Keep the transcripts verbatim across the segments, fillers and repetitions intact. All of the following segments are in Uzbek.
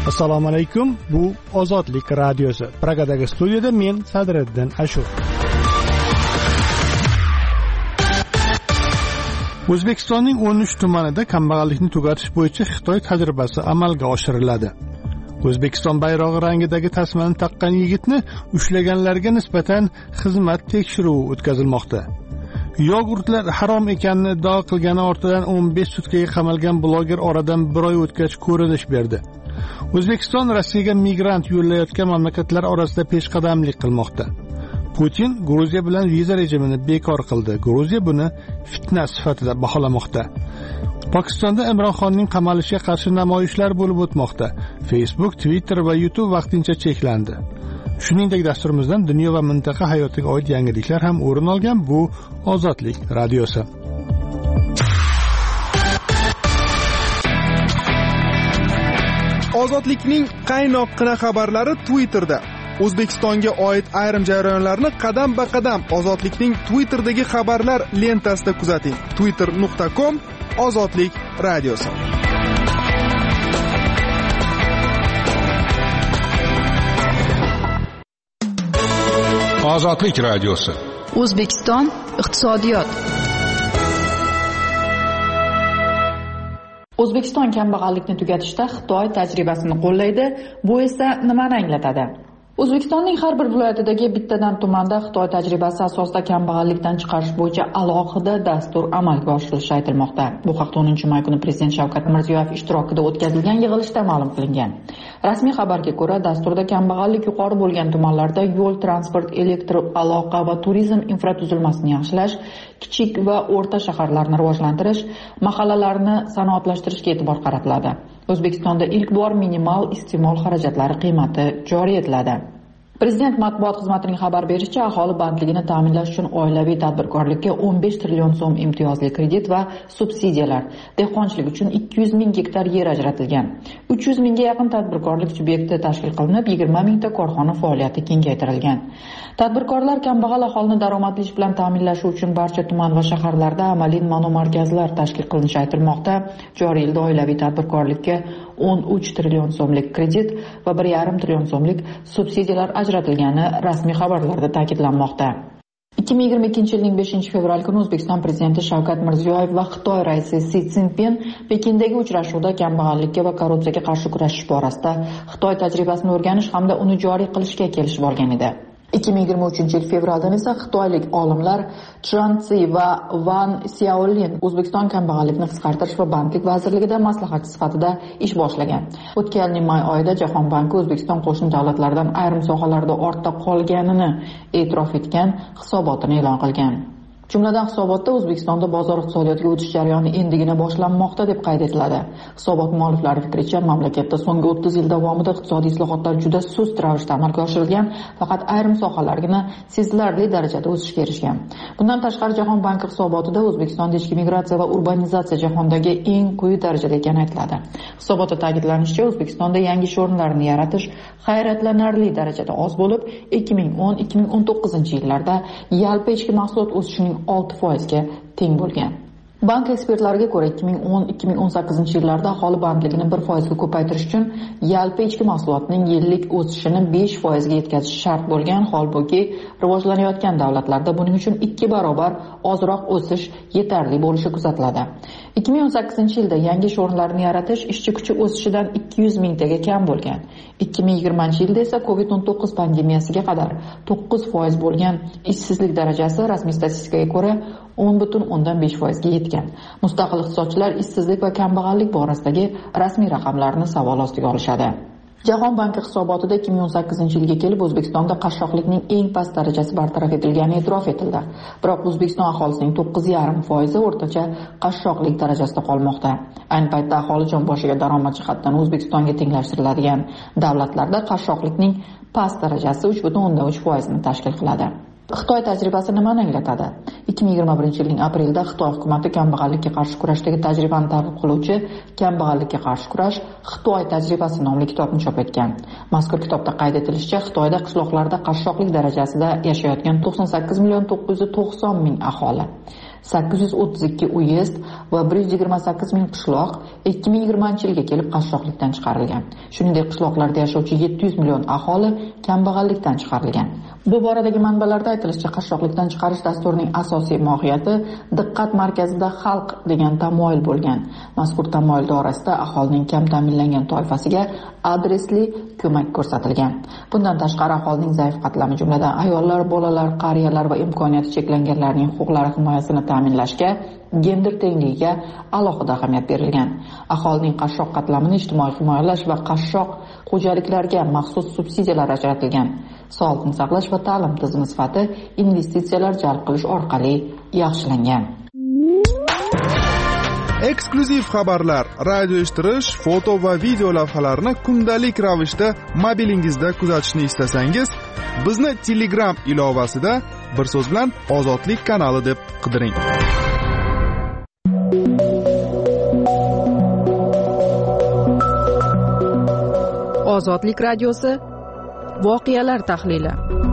Assalomu alaykum. Bu Ozodlik radiosi. Pragadagi studiyada men Sadriddin Ashur. O'zbekistonning o'n uch tumanida kambag'allikni tugatish bo'yicha Xitoy tajribasi amalga oshiriladi. O'zbekiston bayrog'i rangidagi tasmani taqqan yigitni ushlaganlarga nisbatan xizmat tekshiruvi o'tkazilmoqda. Yogurtlar harom ekanini iddao qilgani ortidan o'n besh sutkaga qamalgan bloger oradan bir oy o'tgach ko'rinish berdi. O'zbekiston Rossiyaga migrant yo'llayotgan mamlakatlar orasida peshqadamlik qilmoqda. Putin Gruziya bilan viza rejimini bekor qildi. Gruziya buni fitna sifatida baholamoqda. Pokistonda Imron Xonning qamalishiga qarshi namoyishlar bo'lib o'tmoqda. Facebook, Twitter va YouTube vaqtincha cheklandi. Shuningdek, dasturimizdan dunyo va mintaqa hayotiga oid yangiliklar ham o'rin olgan. Bu Ozodlik radiosi. Ozodlikning qaynoqqina xabarlari Twitterda. O'zbekistonga oid ayrim jarayonlarni qadam-ba-qadam Ozodlikning Twitterdagi xabarlar lentasida kuzating. twitter nuqta com Ozodlik radiosi. Ozodlik radiosi. O'zbekiston iqtisodiyot. O'zbekiston kambag'allikni tugatishda Xitoy tajribasini qo'llaydi. Bu esa nimani anglatadi? O'zbekistonning har bir viloyatidagi bittadan tumanda Xitoy tajribasi asosida kambag'allikdan chiqarish bo'yicha alohida dastur amalga oshirilishi aytilmoqda. Bu haqda o'ninchi may kuni Prezident Shavkat Mirziyoyev ishtirokida o'tkazilgan yig'ilishda ma'lum qilingan. Rasmiy xabarga ko'ra, dasturda kambag'allik yuqori bo'lgan tumanlarda yo'l, transport, elektr aloqa va turizm infratuzilmasini yaxshilash, kichik va o'rta shaharlarni rivojlantirish, mahallalarni sanoatlashtirishga e'tibor qaratiladi. O'zbekistonda ilk bor minimal iste'mol xarajatlari qiymati joriy etiladi. Prezident matbuot xizmatining xabar berishicha, aholi bandligini ta'minlash uchun oilaviy tadbirkorlikka o'n besh trillion so'm imtiyozli kredit va subsidiyalar, dehqonchilik uchun ikki yuz ming gektar yer ajratilgan. uch yuz mingga yaqin tadbirkorlik subyekti tashkil qilinib, yigirma mingta korxona faoliyati kengaytirilgan. Tadbirkorlar kambag'al aholini daromadli ish bilan ta'minlashi uchun barcha tuman va shaharlarda amaliy monomarkazlar tashkil qilinishi aytilmoqda. Joriy yilda oilaviy tadbirkorlikka o'n uch trillion so'mlik kredit va bir yarim trillion so'mlik subsidiyalar ajratilgani rasmiy xabarlarda ta'kidlanmoqda. ikki ming yigirma ikkinchi yilning beshinchi fevral kuni O'zbekiston Prezidenti Shavkat Mirziyoyev va Xitoy raisi Si Szinpin Pekindagi uchrashuvda kambag'allikka va korrupsiyaga qarshi kurashish borasida Xitoy tajribasini o'rganish hamda uni joriy qilishga kelishib olgan edi. ikki ming yigirma uchinchi yil fevraldan esa xitoylik olimlar Chan Tsi va Van Xiaolin O'zbekiston kambag'allikni qisqartirish va bandlik vazirligida maslahatchi sifatida ish boshlagan. O'tgan yilning may oyida Jahon banki O'zbekiston qo'shni davlatlardan ayrim sohalarda ortda qolganini e'tirof etgan hisobotini e'lon qilgan. Jumladan hisobotda O'zbekistonda bozor iqtisodiyotiga o'tish jarayoni endigina boshlanmoqda deb qayd etiladi. Hisobot mualliflari fikricha, mamlakatda so'nggi o'ttiz yil davomida iqtisodiy islohotlar juda sust ravishda amalga oshirilgan, faqat ayrim sohalargina sezilarli darajada o'sishga erishgan. Bundan tashqari, Jahon banki hisobotida O'zbekistonda ichki migratsiya va urbanizatsiya jahondagi eng quyi darajada ekani aytiladi. Hisobotda ta'kidlanishicha, O'zbekistonda yangi ish o'rinlarini yaratish hayratlanarli darajada oz bo'lib, ikki ming o'n ikki ming o'n to'qqizinchi yillarda yalpi ichki mahsulot o'sishining olti foizga teng bo'lgan. Bank ekspertlariga ko'ra, ikki ming o'n ikki ming o'n sakkizinchi yillarda aholi bandligini bir foizga ko'paytirish uchun yalpi ichki mahsulotning yillik o'sishini besh foizga yetkazish shart bo'lgan, holbuki rivojlanayotgan davlatlarda buning uchun ikki barobar ozroq o'sish yetarli bo'lishi kuzatiladi. ikki ming o'n sakkizinchi yilda yangi ish o'rinlarini yaratish ishchi kuchi o'sishidan ikki yuz mingtaga kam bo'lgan. ikki ming yigirmanchi yilda esa covid o'n to'qqiz pandemiyasiga qadar to'qqiz foiz bo'lgan ishsizlik darajasi rasmiy statistikaga ko'ra o'n butun o'ndan besh foizga yetgan. Mustaqil iqtisodchilar ishsizlik va kambag'allik borasidagi rasmiy raqamlarni savol ostiga olishadi. Jahon banki hisobotida ikki ming o'n sakkizinchi yilga kelib O'zbekistonda qashshoqlikning eng past darajasi bartaraf etilgani e'tirof etildi. Biroq O'zbekiston aholisining to'qqiz yarim foizi o'rtacha qashshoqlik darajasida qolmoqda. Ayni paytda aholi jon boshiga daromad jihatdan O'zbekistonga tenglashtiriladigan davlatlarda qashshoqlikning past darajasi uch butun o'ndan uch foizni tashkil qiladi. Xitoy tajribasi nimani anglatadi? ikki ming yigirma birinchi yilning aprelida Xitoy hukumati kambag'allikka qarshi kurashdagi tajribani targ'ib qiluvchi Kambag'allikka qarshi kurash Xitoy tajribasi nomli kitobni chop etgan. Mazkur kitobda qayd etilishicha, Xitoyda qishloqlarda qashshoqlik darajasida yashayotgan to'qson sakkiz million to'qqiz yuz to'qson ming aholi. sakkiz yuz o'ttiz ikki uyezd va bir yuz yigirma sakkiz ming qishloq ikki ming yigirmanchi yilga kelib qashshoqlikdan chiqarilgan. Shuningdek, qishloqlarda yashovchi yetti yuz million aholi kambag'allikdan chiqarilgan. Bu boradagi manbalarda aytilishicha, qashshoqlikdan chiqarish dasturining asosiy mohiyati diqqat markazida xalq degan tamoyil bo'lgan. Mazkur tamoyil doirasida aholining kam ta'minlangan toifasiga adresli ko'mak ko'rsatilgan. Bundan tashqari, aholining zaif qatlami, jumladan ayollar, bolalar, qariyalar va imkoniyati cheklanganlarning huquqlari himoyasini ta'minlashga, gender tengligiga alohida ahamiyat berilgan. Aholining qashshoq qatlamini ijtimoiy himoyalash va qashshoq xo'jaliklarga maxsus subsidiyalar ajratilgan. Sog'liqni saqlash va ta'lim tizimi sifati investitsiyalar jalb qilish orqali yaxshilangan. Eksklyuziv xabarlar, radio eshittirish, foto va video lavhalarni kundalik ravishda mobilingizda kuzatishni istasangiz, bizni Telegram ilovasida bir so'z bilan Ozodlik kanali deb qidiring. Ozodlik radiosi voqealar tahlili.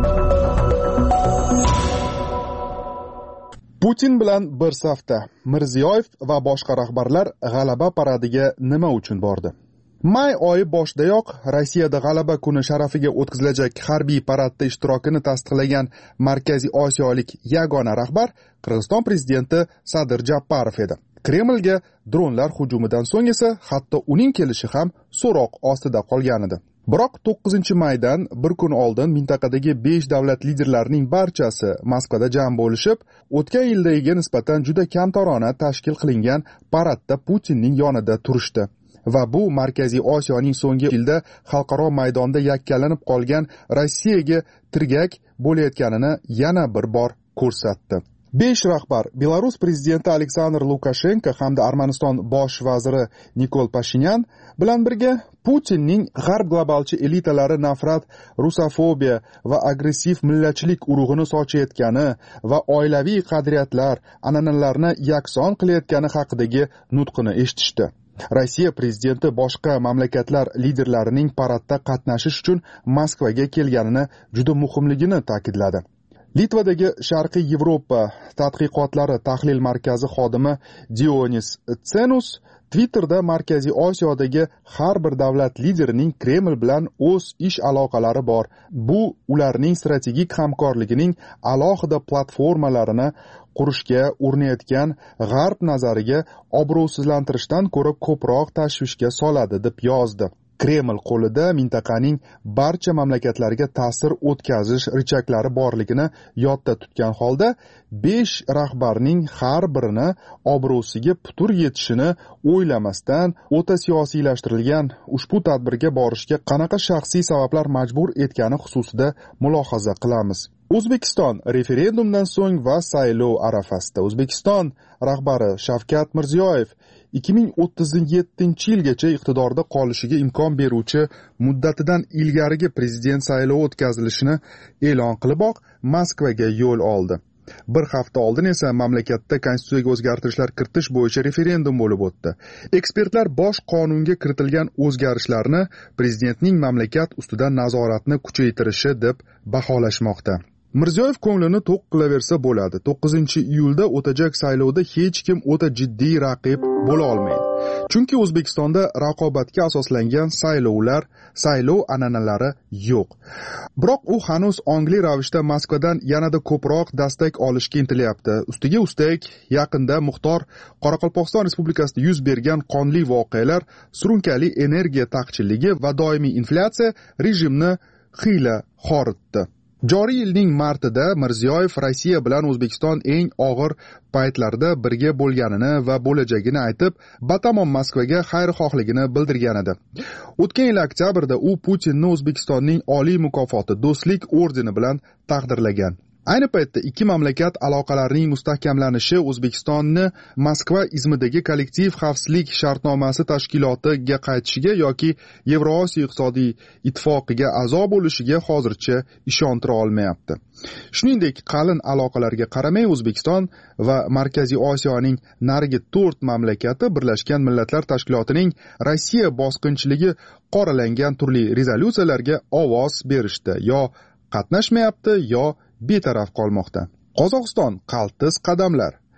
Putin bilan bir safda Mirziyoyev va boshqa rahbarlar g'alaba paradiga nima uchun bordi? May oyi boshidayoq Rossiyada g'alaba kuni sharafiga o'tkazilajak harbiy paradda ishtirokini tasdiqlagan Markaziy Osiyolik yagona rahbar Qirg'iziston prezidenti Sadir Japarov edi. Kremlga dronlar hujumidan so'ng esa hatto uning kelishi ham so'roq ostida qolgan edi. Biroq to'qqizinchi maydan bir kun oldin mintaqadagi besh davlat liderlarining barchasi Moskvada jam bo'lishib, o'tgan yildagiga nisbatan juda kamtarona tashkil qilingan paradda Putinning yonida turishdi. Va bu Markaziy Osiyoning so'nggi yilda xalqaro maydonda yakkalanib qolgan Rossiyaga tirgak bo'layotganini yana bir bor ko'rsatdi. besh rahbar Belarus prezidenti Aleksandr Lukashenko hamda Armaniston bosh vaziri Nikol Pashinyan bilan birga Putinning g'arb globalchi elitalari nafrat, rusofobiya va agressiv millatchilik urug'ini sochayotgani va oilaviy qadriyatlar, an'analarni yakson qilayotgani haqidagi nutqini eshitishdi. Rossiya prezidenti boshqa mamlakatlar liderlarining paradda qatnashish uchun Moskvaga kelganini juda muhimligini ta'kidladi. Litvadagi Sharqiy Yevropa tadqiqotlari tahlil markazi xodimi Dionis Tsenus Twitterda Markaziy Osiyodagi har bir davlat liderining Kreml bilan o'z ish aloqalari bor. Bu ularning strategik hamkorligining alohida platformalarini qurishga urinayotgan g'arb nazariga obro'sizlantirishdan ko'ra ko'proq tashvishga soladi deb yozdi. Kreml qo'lida mintaqaning barcha mamlakatlariga ta'sir o'tkazish richaklari borligini yodda tutgan holda besh rahbarning har birini obro'siga putur yetishini o'ylamasdan o'ta siyosiylashtirilgan ushbu tadbirga borishga qanaqa shaxsiy sabablar majbur etgani xususida mulohaza qilamiz. O'zbekiston referendumdan so'ng va saylov arafasida O'zbekiston rahbari Shavkat Mirziyoyev ikki ming o'ttiz yettinchi yilgacha iqtidorda qolishiga imkon beruvchi muddatidan ilgarigi prezident saylovi o'tkazilishini e'lon qiliboq Moskvaga yo'l oldi. Bir hafta oldin esa mamlakatda konstitutsiyaga o'zgartirishlar kiritish bo'yicha referendum bo'lib o'tdi. Ekspertlar bosh qonunga kiritilgan o'zgarishlarni prezidentning mamlakat ustidan nazoratni kuchaytirishi deb baholashmoqda. Mirziyoyev ko'nglini to'q qilaversa bo'ladi. to'qqizinchi iyulda o'tajak saylovda hech kim o'ta jiddiy raqib bo'la olmaydi. Chunki O'zbekistonda raqobatga asoslangan saylovlar, saylov an'analari yo'q. Biroq u hanuz ongli ravishda Moskvadan yanada ko'proq dastak olishga intilyapti. Ustiga ustak yaqinda Muxtor Qoraqalpog'iston Respublikasida yuz bergan qonli voqealar, surunkali energiya taqchilligi va doimiy inflyatsiya rejimni xiyla xoritdi. Joriy yilning martida Mirziyoyev Rossiya bilan O'zbekiston eng og'ir paytlarda birga bo'lganini va bo'lajagini aytib, batamom Moskvaga xayrixohligini bildirgan edi. O'tgan yil oktyabrda u Putinni O'zbekistonning oliy mukofoti Do'stlik ordeni bilan taqdirlagan. Ayni paytda ikki mamlakat aloqalarining mustahkamlanishi O'zbekistonni Moskva izmidagi kollektiv xavfsizlik shartnomasi tashkilotiga qaytishiga yoki Yevrosiyo iqtisodiy ittifoqiga a'zo bo'lishiga hozircha ishontira olmayapti. Shuningdek, qalin aloqalarga qaramay O'zbekiston va Markaziy Osiyoning narigi to'rt mamlakati Birlashgan Millatlar Tashkilotining Rossiya bosqinchiligi qoralangan turli rezolyutsiyalarga ovoz berishdi, yo qatnashmayapti, yo betaraf qolmoqda. Qozog'iston qaltis qadamlar.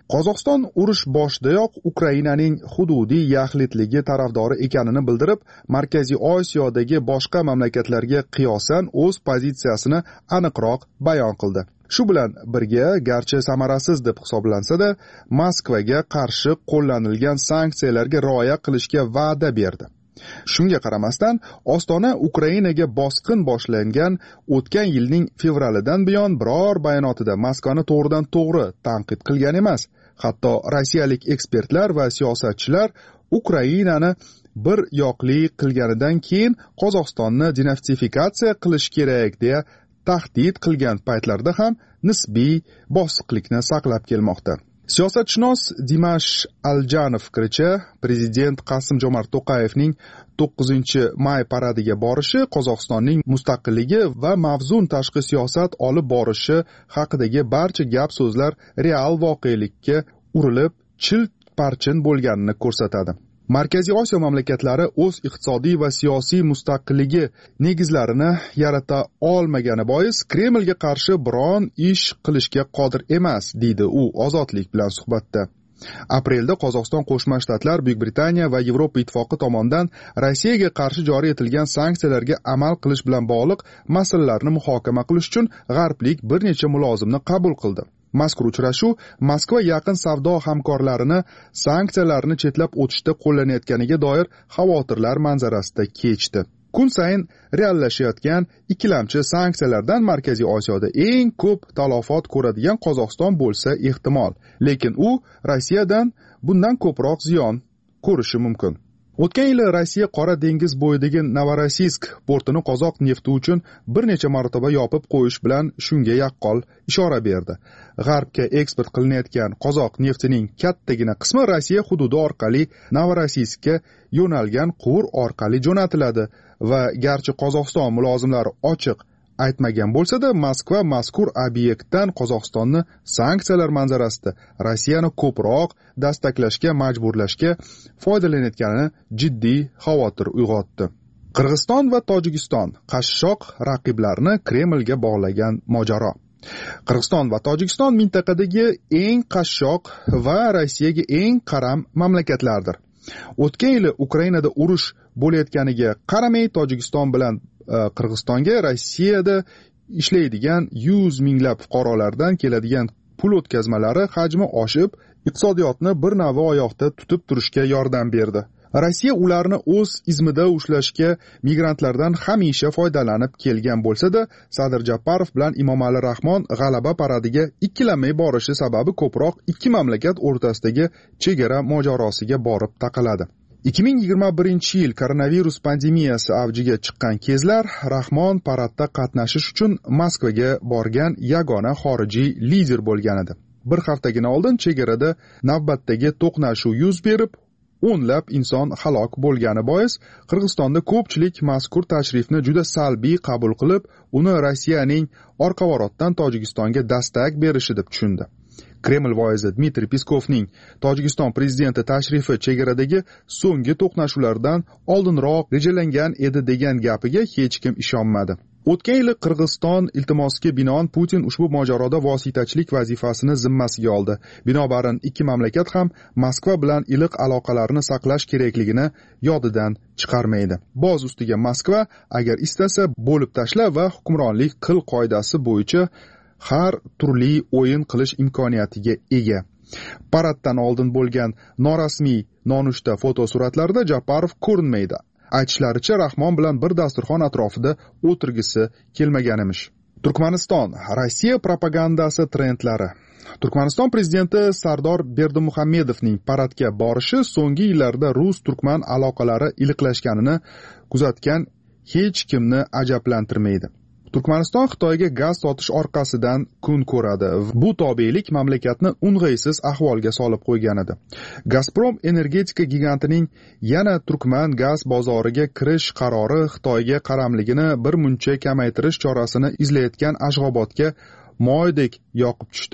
Qozog'iston urush boshidayoq Ukrainaning hududiy yaxlitligi tarafdori ekanini bildirib, Markaziy Osiyodagi boshqa mamlakatlarga qiyosan o'z pozitsiyasini aniqroq bayon qildi. Shu bilan birga, garchi samarasiz deb hisoblansa-da, Moskvaga qarshi qo'llanilgan sanksiyalarga rioya qilishga va'da berdi. Shunga qaramasdan, Ostona Ukrainaga bosqin boshlangan o'tgan yilning fevralidan buyon biror bayonotida Moskvani to'g'ridan to'g'ri tanqid qilgan emas. Hatto rossiyalik ekspertlar va siyosatchilar Ukrainani bir yoqli qilganidan keyin Qozog'istonni denatsifikatsiya qilish kerak deya tahdid qilgan paytlarda ham nisbiy bosiqlikni saqlab kelmoqda. Siyosatshunos Dimash Aljanov fikricha, prezident Qasim-Jomart To'qayevning to'qqizinchi may paradiga borishi Qozog'istonning mustaqilligi va mavzun tashqi siyosat olib borishi haqidagi barcha gap so'zlar real voqelikka urilib, chil-parchin bo'lganini ko'rsatadi. Markaziy Osiyo mamlakatlari o'z iqtisodiy va siyosiy mustaqilligi negizlarini yarata olmagani bois Kremlga qarshi biron ish qilishga qodir emas, deydi u Ozodlik bilan suhbatda. Aprelda Qozog'iston Qo'shma Shtatlar, Buyuk Britaniya va Yevropa Ittifoqi tomonidan Rossiyaga qarshi joriy etilgan sanksiyalarga amal qilish bilan bog'liq masalalarni muhokama qilish uchun g'arblik bir necha mulozimni qabul qildi. Mazkur uchrashuv Moskva yaqin savdo hamkorlarini sanksiyalarni chetlab o'tishda qo'llanayotganiga doir xavotirlar manzarasida kechdi. Kun sayin reallashayotgan ikkilamchi sanksiyalardan Markaziy Osiyoda eng ko'p talafot ko'radigan Qozog'iston bo'lsa ehtimol, lekin u Rossiyadan bundan ko'proq ziyon ko'rishi mumkin. O'tgan yili Rossiya Qora dengiz bo'yidagi Novorossiysk portini qozoq nefti uchun bir necha marotaba yopib qo'yish bilan shunga yaqqol ishora berdi. G'arbga eksport qilinayotgan qozoq neftining kattagina qismi Rossiya hududi orqali Novorossiyskka yo'nalgan quvur orqali jo'natiladi va garchi Qozog'iston mulozimlari ochiq aytmagan bo'lsa-da, Moskva mazkur obyektdan Qozog'istonni sanksiyalar manzarasida Rossiyani ko'proq dastaklashga majburlashga foydalanayotganini jiddiy xavotir uyg'otdi. Qirg'iziston va Tojikiston qashshoq raqiblarni Kremlga bog'lagan mojaro. Qirg'iziston va Tojikiston mintaqadagi eng qashshoq va Rossiyaga eng qaram mamlakatlardir. O'tgan yili Ukrainada urush bo'layotganiga qaramay, Tojikiston bilan Qirg'izistonga Rossiyada ishlaydigan yuz minglab fuqarolardan keladigan pul o'tkazmalari hajmi oshib, iqtisodiyotni bir navi oyoqda tutib turishga yordam berdi. Rossiya ularni o'z izmida ushlashga migrantlardan hamisha foydalanib kelgan bo'lsa-da, Sadir Japarov bilan Emomali Rahmon g'alaba paradiga ikkilanmay borishi sababi ko'proq ikki mamlakat o'rtasidagi chegara mojarosiga borib taqaladi. ikki ming yigirma birinchi yil koronavirus pandemiyasi avjiga chiqqan kezlar Rahmon paradda qatnashish uchun Moskvaga borgan yagona xorijiy lider bo'lgan edi. Bir haftagina oldin chegarada navbatdagi to'qnashuv yuz berib, o'nlab inson halok bo'lgani bois Qirg'izistonda ko'pchilik mazkur tashrifni juda salbiy qabul qilib, uni Rossiyaning orqavorotdan Tojikistonga dastak berishi deb tushundi. Kreml voizi Dmitriy Peskovning Tojikiston prezidenti tashrifi chegaradagi so'nggi to'qnashuvlardan oldinroq rejalangan edi degan gapiga hech kim ishonmadi. O'tgan yili Qirg'iziston iltimosiga binoan Putin ushbu mojaroda vositachilik vazifasini zimmasiga oldi. Binobarin ikki mamlakat ham Moskva bilan iliq aloqalarni saqlash kerakligini yodidan chiqarmaydi. Boz ustiga Moskva agar istasa bo'lib tashla va hukmronlik qil qoidasi bo'yicha har turli o'yin qilish imkoniyatiga ega. Paraddan oldin bo'lgan norasmiy nonushta fotosuratlarda Japarov ko'rinmaydi. Aytishlaricha, Rahmon bilan bir dasturxon atrofida o'tirgisi kelmagan emish. Turkmaniston Rossiya propagandasi trendlari. Turkmaniston prezidenti Sardor Berdimuhamedovning paradga borishi so'nggi yillarda rus-turkman aloqalari iliqlashganini kuzatgan hech kimni ajablantirmaydi. Turkmaniston Xitoyga gaz sotish orqasidan kun ko'radi. Bu tobelik mamlakatni o'ng'aysiz ahvolga solib qo'ygan edi. Gazprom energetika gigantining yana Turkman gaz bozoriga kirish qarori Xitoyga qaramligini bir muncha kamaytirish chorasini izlayotgan Ashg'obodga moydek yoqib tushdi.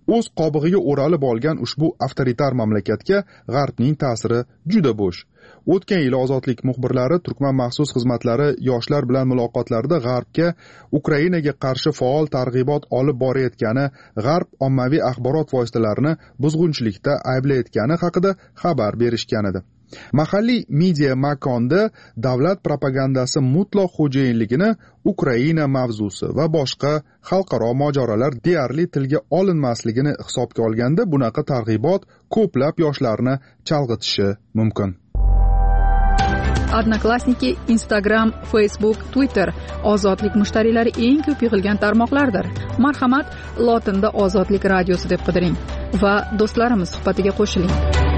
o'z qobig'iga o'ralib olgan ushbu avtoritar mamlakatga G'arbning ta'siri juda bo'sh. O'tgan yil ozodlik muxbirlari Turkman maxsus xizmatlari yoshlar bilan muloqotlarida G'arbga Ukrainaga qarshi faol targ'ibot olib borayotgani, G'arb ommaviy axborot vositalarini buzg'unchilikda ayblayotgani haqida xabar berishgan edi. Mahalliy media makonda davlat propagandasi mutlaq xo'jayinligini Ukraina mavzusi va boshqa xalqaro mojarolar deyarli tilga olinmasligini hisobga olganda bunaqa targ'ibot ko'plab yoshlarni chalg'itishi mumkin. Odnoklassniki, Instagram, Facebook, Twitter ozodlik mushtariylari eng ko'p yig'ilgan tarmoqlardir. Marhamat, lotinda Ozodlik radiosi deb qidiring va do'stlarimiz suhbatiga qo'shiling.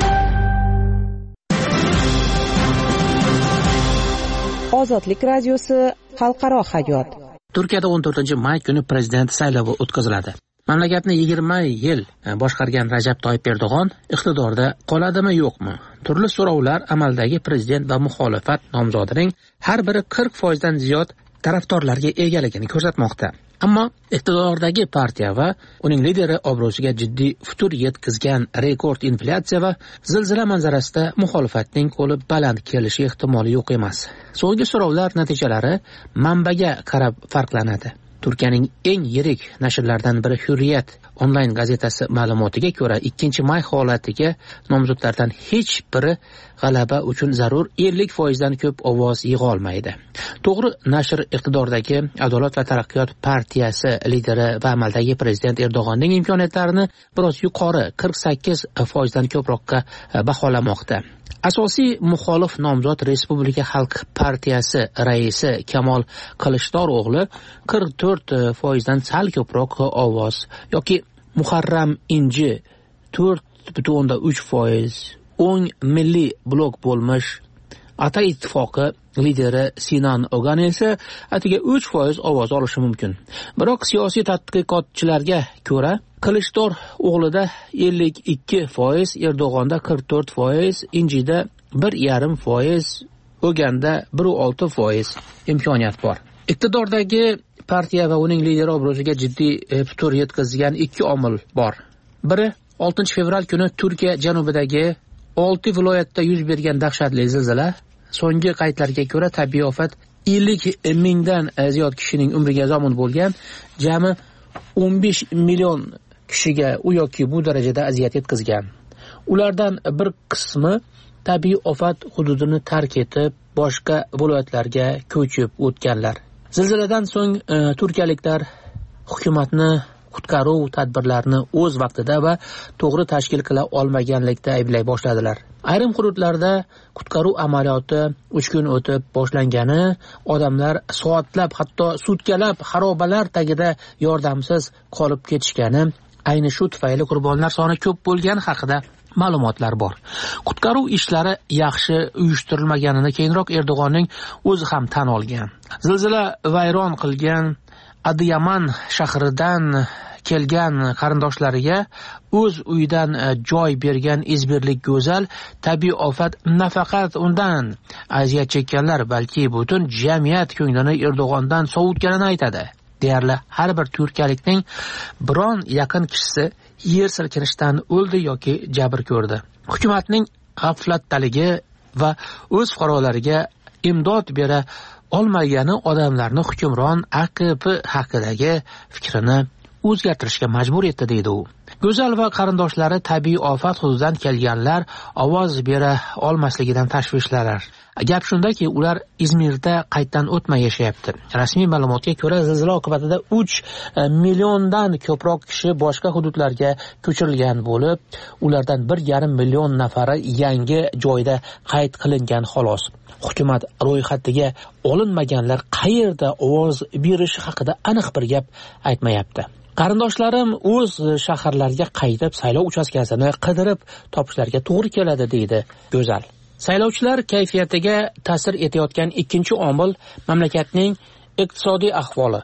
Ozodlik radiosi xalqaro hayot. Turkiyada o'n to'rtinchi may kuni prezident saylovi o'tkaziladi. Mamlakatni yigirma yil boshqargan Rajab Toyyib Erdo'g'on iqtidorda qoladimi yo'qmi? Turli so'rovlar amaldagi prezident va muxolifat nomzodining har biri qirq foizdan ziyod tarafdorlarga egaligini ko'rsatmoqda. Ammo iqtidordagi partiya va uning lideri obro'siga jiddiy futur yetkazgan rekord inflyatsiya va zilzila manzarasida muxolifatning qo'li baland kelishi ehtimoli yo'q emas. So'nggi so'rovlar natijalari manbaga qarab farqlanadi. Turkiyaning eng yirik nashrlaridan biri Hurriyet onlayn gazetasi ma'lumotiga ko'ra, ikkinchi may holatiga nomzodlardan hech biri g'alaba uchun zarur ellik foizdan ko'p ovoz yig'a olmaydi. To'g'ri, nashr iqtidordagi Adolat va taraqqiyot partiyasi lideri va amaldagi prezident Erdo'g'onning imkoniyatlarini biroz yuqori qirq sakkiz foizdan ko'proqqa baholamoqda. Asosiy muxolif nomzod Respublika Xalq partiyasi raisi Kamol Qilichdaro'g'li qirq to'rt foizdan sal ko'proq ovoz yoki Muharram Inji to'rt butun uch foiz, o'ng milliy blok bo'lmish Ata ittifoqi lideri Sinan Ogan esa atiga uch foiz ovoz olishi mumkin. Biroq siyosiy tadqiqotchilarga ko'ra Qilichdaro'g o'g'lida ellik ikki foiz, Erdo'g'onda qirq to'rt foiz, Injida bir yarim foiz, Oganda bir olti foiz imkoniyat bor. Iqtidordagi partiya va uning lideri obro'siga jiddiy putur yetkazgan ikki omil bor. Biri oltinchi fevral kuni Turkiya janubidagi olti viloyatda yuz bergan dahshatli zilzila. So'nggi qaydlarga ko'ra tabiiy ofat ellik mingdan ziyod kishining umriga zomin bo'lgan, jami o'n besh million kishiga u yoki bu darajada aziyat yetkazgan. Ulardan bir qismi tabiiy ofat hududini tark etib, boshqa viloyatlarga ko'chib o'tganlar. Zilziladan so'ng e, turkiyaliklar hukumatni qutqaruv tadbirlarini o'z vaqtida va to'g'ri tashkil qila olmaganlikda ayblay boshladilar. Ayrim hududlarda qutqaruv amaliyoti uch kun o'tib boshlangani, odamlar soatlab, hatto sutkalab xarobalar tagida yordamsiz qolib ketishgani, ayni shu tufayli qurbonlar soni ko'p bo'lgani haqida ma'lumotlar bor. Qutqaruv ishlari yaxshi uyushtirilmaganini keyinroq Erdo'g'onning o'zi ham tan olgan. Zilzila vayron qilgan Adiyaman shahridan kelgan qarindoshlariga o'z uyidan joy bergan izbirlik go'zal, tabiiy ofat nafaqat undan aziyat chekkanlar, balki butun jamiyat ko'nglini Erdo'g'ondan sovutganini aytadi. Deyarli har bir turkiyalikning biron yaqin kishisi yer silkinishidan o'ldi yoki jabr ko'rdi. Hukumatning g'aflatdaligi va o'z fuqarolariga imdod bera olmagani odamlarni hukmron A Q P haqidagi fikrini o'zgartirishga majbur etdi, deydi u. Go'zal va qarindoshlari tabiiy ofat hududidan kelganlar ovoz bera olmasligidan tashvishlalar. Gap shundaki, ular Izmirda qaytdan o'tmay yashayapti. Rasmiy ma'lumotga ko'ra, zilzila oqibatida uch milliondan ko'proq kishi boshqa hududlarga ko'chirilgan bo'lib, ulardan bir yarim million nafari yangi joyda qayd qilingan xolos. Hukumat ro'yxatiga olinmaganlar qayerda ovoz berishi haqida aniq bir gap aytmayapti. Qarindoshlarim o'z shaharlariga qaytib saylov uchastkasini qidirib topishlariga to'g'ri keladi, deydi Go'zal. Saylovchilar kayfiyatiga ta'sir etayotgan ikkinchi omil mamlakatning iqtisodiy ahvoli.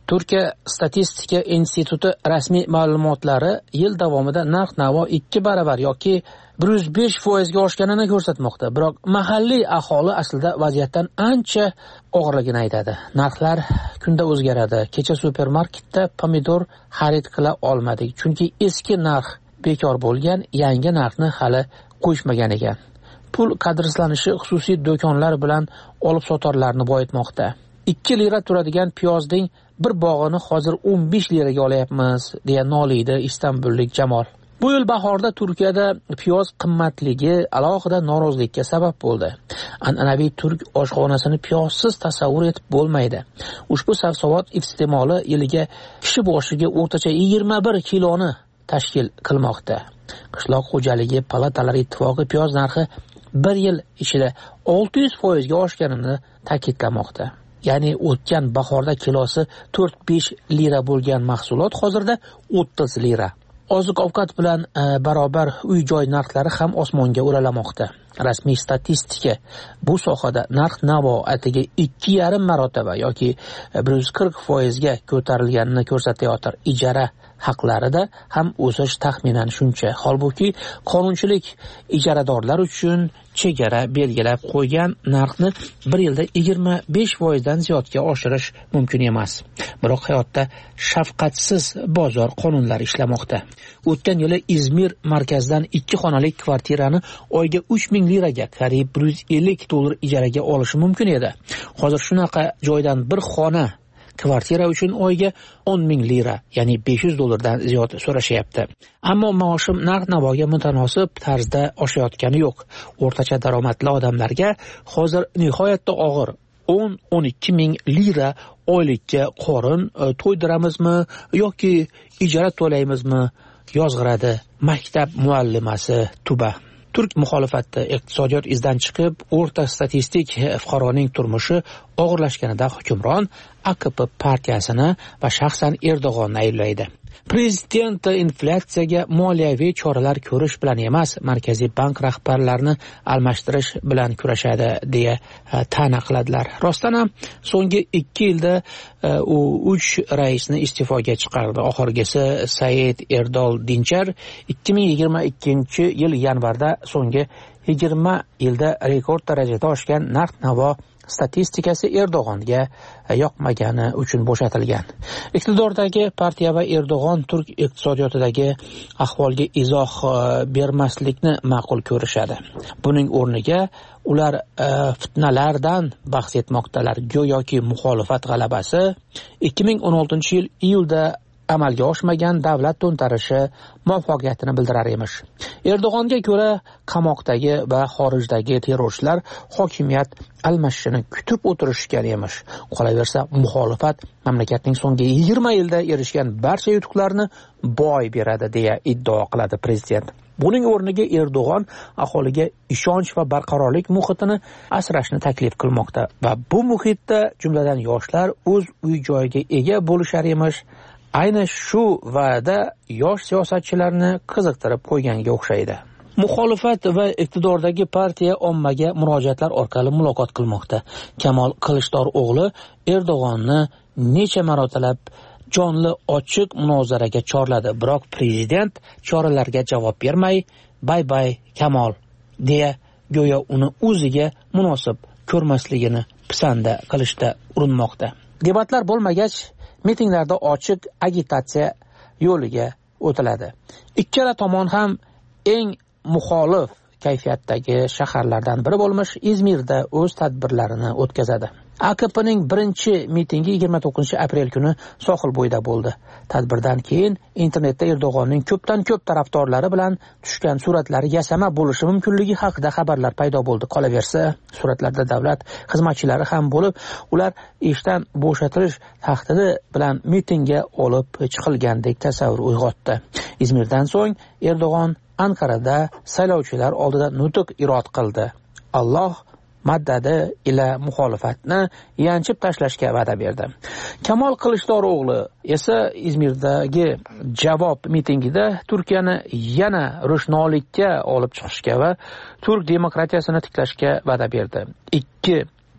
Turkiya statistika instituti rasmiy ma'lumotlari yil davomida narx-navo ikki baravar yoki bir yuz besh foizga oshganini ko'rsatmoqda. Biroq mahalliy aholi aslida vaziyatdan ancha og'irligini aytadi. Narxlar kunda o'zgaradi. Kecha supermarketda pomidor xarid qila olmadik, chunki eski narx bekor bo'lgan, yangi narxni hali qo'yishmagan ekan. Pul qadrsizlanishi xususiy do'konlar bilan olib sotorlarni boyitmoqda. ikki lira turadigan piyozning bir bog'ini hozir o'n besh liraga olyapmiz, deya noliydi istanbullik Jamol. Bu yil bahorda Turkiyada piyoz qimmatligi alohida norozilikka sabab bo'ldi. An'anaviy turk oshxonasini piyozsiz tasavvur etib bo'lmaydi. Ushbu sabzavot iste'moli yiliga kishi boshiga o'rtacha yigirma bir kiloni tashkil qilmoqda. Qishloq xo'jaligi palatalari ittifoqi piyoz narxi bir yil ichida olti yuz foizga oshganini ta'kidlamoqda. Ya'ni o'tgan bahorda kilosi to'rt besh lira bo'lgan mahsulot hozirda o'ttiz lira. Oziq-ovqat bilan e, barobar uy-joy narxlari ham osmonga o'ralamoqda. Rasmiy statistika bu sohada narx-navo atiga ikki yarim marotaba yoki bir yuz qirq foizga ko'tarilganini ko'rsatayotir. Ijara haqlarida ham o'sish taxminan shuncha. Holbuki qonunchilik ijaradorlar uchun chegara belgilab qo'ygan narxni bir yilda yigirma besh foizdan ziyodga oshirish mumkin emas. Biroq hayotda shafqatsiz bozor qonunlari ishlamoqda. O'tgan yili Izmir markazidan ikki xonali kvartirani oyga uch ming liraga, qariyb bir yuz ellik dollar ijaraga olishi mumkin edi. Hozir shunaqa joydan bir xona kvartira uchun oyga o'n ming lira, ya'ni besh yuz dollardan ziyod so'rashyapti. Ammo maoshim narx-navoga mutanosib tarzda oshayotgani yo'q. O'rtacha daromadli odamlarga hozir nihoyatda og'ir o'n o'n ikki ming lira oylikka qorin to'ydiramizmi yoki ijara to'laymizmi, yozg'iradi maktab muallimasi Tuba. Turk muxolifati iqtisodiyot izdan chiqib, o'rta statistik fuqaroning turmushi og'irlashganida hukmron A K P partiyasini va shaxsan Erdo'g'onni ayblaydi. Prezident inflyatsiyaga moliyaviy choralar ko'rish bilan emas, Markaziy bank rahbarlarini almashtirish bilan kurashadi, deya ta'na qiladilar. Rostdan ham so'nggi ikki yilda u uch raisni iste'foga chiqardi. Oxirgisi Said Erdol Dinchar ikki ming yigirma ikkinchi yil yanvarda so'nggi yigirma yilda rekord darajada oshgan narx-navo statistikasi Erdo'g'onga yoqmagani uchun bo'shatilgan. Iqtidordagi partiya va Erdo'g'on turk iqtisodiyotidagi ahvolga izoh bermaslikni ma'qul ko'rishadi. Buning o'rniga ular e, fitnalardan bahs etmoqdalar. Go'yoki muxolifat g'alabasi ikki ming o'n oltinchi yil iyulda amalga oshmagan davlat to'ntarishi muvaffaqiyatini bildirar emish. Erdo'g'onga ko'ra qamoqdagi va xorijdagi terrorchilar hokimiyat almashishini kutib o'tirishgan emish. Qolaversa, muxolifat mamlakatning so'nggi yigirma yilda erishgan barcha yutuqlarni boy beradi, deya iddao qiladi prezident. Buning o'rniga Erdo'g'on aholiga ishonch va barqarorlik muhitini asrashni taklif qilmoqda va bu muhitda jumladan yoshlar o'z uy-joyiga ega bo'lishar emish. Ayni shu va'da yosh siyosatchilarni qiziqtirib qo'yganga o'xshaydi. Muxolifat va iqtidordagi partiya ommaga murojaatlar orqali muloqot qilmoqda. Kamol Qilichdaro'g'li Erdo'g'onni necha marotalab jonli ochiq munozaraga chorladi, biroq prezident choralarga javob bermay, "Bay bay Kamol" deya go'yo uni o'ziga munosib ko'rmasligini pisanda qilishda urinmoqda. Debatlar bo'lmagach, mitinglarda ochiq agitatsiya yo'liga o'tiladi. Ikkala tomon ham eng muxolif kayfiyatdagi shaharlardan biri bo'lmish Izmirda o'z tadbirlarini o'tkazadi. A K P'ning birinchi mitingi yigirma to'qqizinchi aprel kuni sohil bo'yida bo'ldi. Tadbirdan keyin internetda Erdo'g'onning ko'pdan ko'p tarafdorlari bilan tushgan suratlari yasama bo'lishi mumkinligi haqida xabarlar paydo bo'ldi. Qolaversa, suratlarda davlat xizmatchilari ham bo'lib, ular ishdan bo'shatilish tahdidi bilan mitingga olib chiqilgandek tasavvur uyg'otdi. Izmirdan so'ng Erdo'g'on Anqarada saylovchilar oldida nutq irod qildi. Alloh maddadi ila muxolifatni yanchib tashlashga va'da berdi. Kamol Qilichdaro'g'li esa Izmirdagi javob mitingida Turkiyani yana ro'shnolikka olib chiqishga va turk demokratiyasini tiklashga va'da berdi. Ikki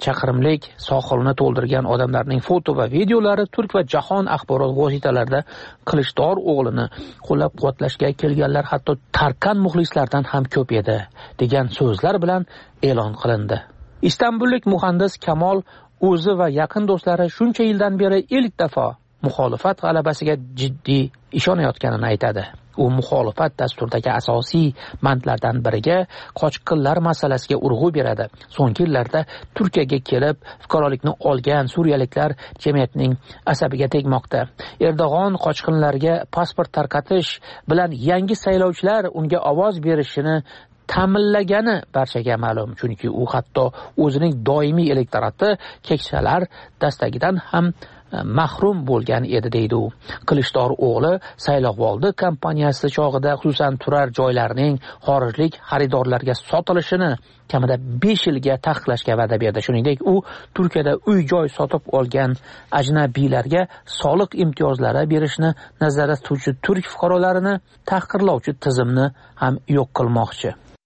chaqirimlik sohilni to'ldirgan odamlarning foto va videolari turk va jahon axborot vositalarida Qilichdaryo o'g'lini qo'llab-quvvatlashga kelganlar hatto Tarkan muxlislardan ham ko'p edi degan so'zlar bilan e'lon qilindi. Istanbullik muhandis Kamol o'zi va yaqin do'stlari shuncha yildan beri ilk dafo muxolifat g'alabasiga jiddiy ishonayotganini aytadi. U muxolifat dasturidagi asosiy bandlardan biriga qochqinlar masalasiga urg'u beradi. So'nggi yillarda Turkiyaga kelib fuqarolikni olgan suriyaliklar jamiyatning asabiga tegmoqda. Erdo'g'on qochqinlarga pasport tarqatish bilan yangi saylovchilar unga ovoz berishini ta'minlagani barchaga ma'lum, chunki u hatto o'zining doimiy elektorati keksalar dastagidan ham mahrum bo'lgan edi deydi u. Qilichdaryo o'g'li saylovoldi kampaniyasi chog'ida xususan turar joylarning xorijlik xaridorlarga sotilishini kamida besh yilga taqiqlashga va'da berdi. Shuningdek, u Turkiyada uy-joy sotib olgan ajnabiylarga soliq imtiyozlari berishni nazarda tutuvchi turk fuqarolarini tahqirlovchi tizimni ham yo'q qilmoqchi.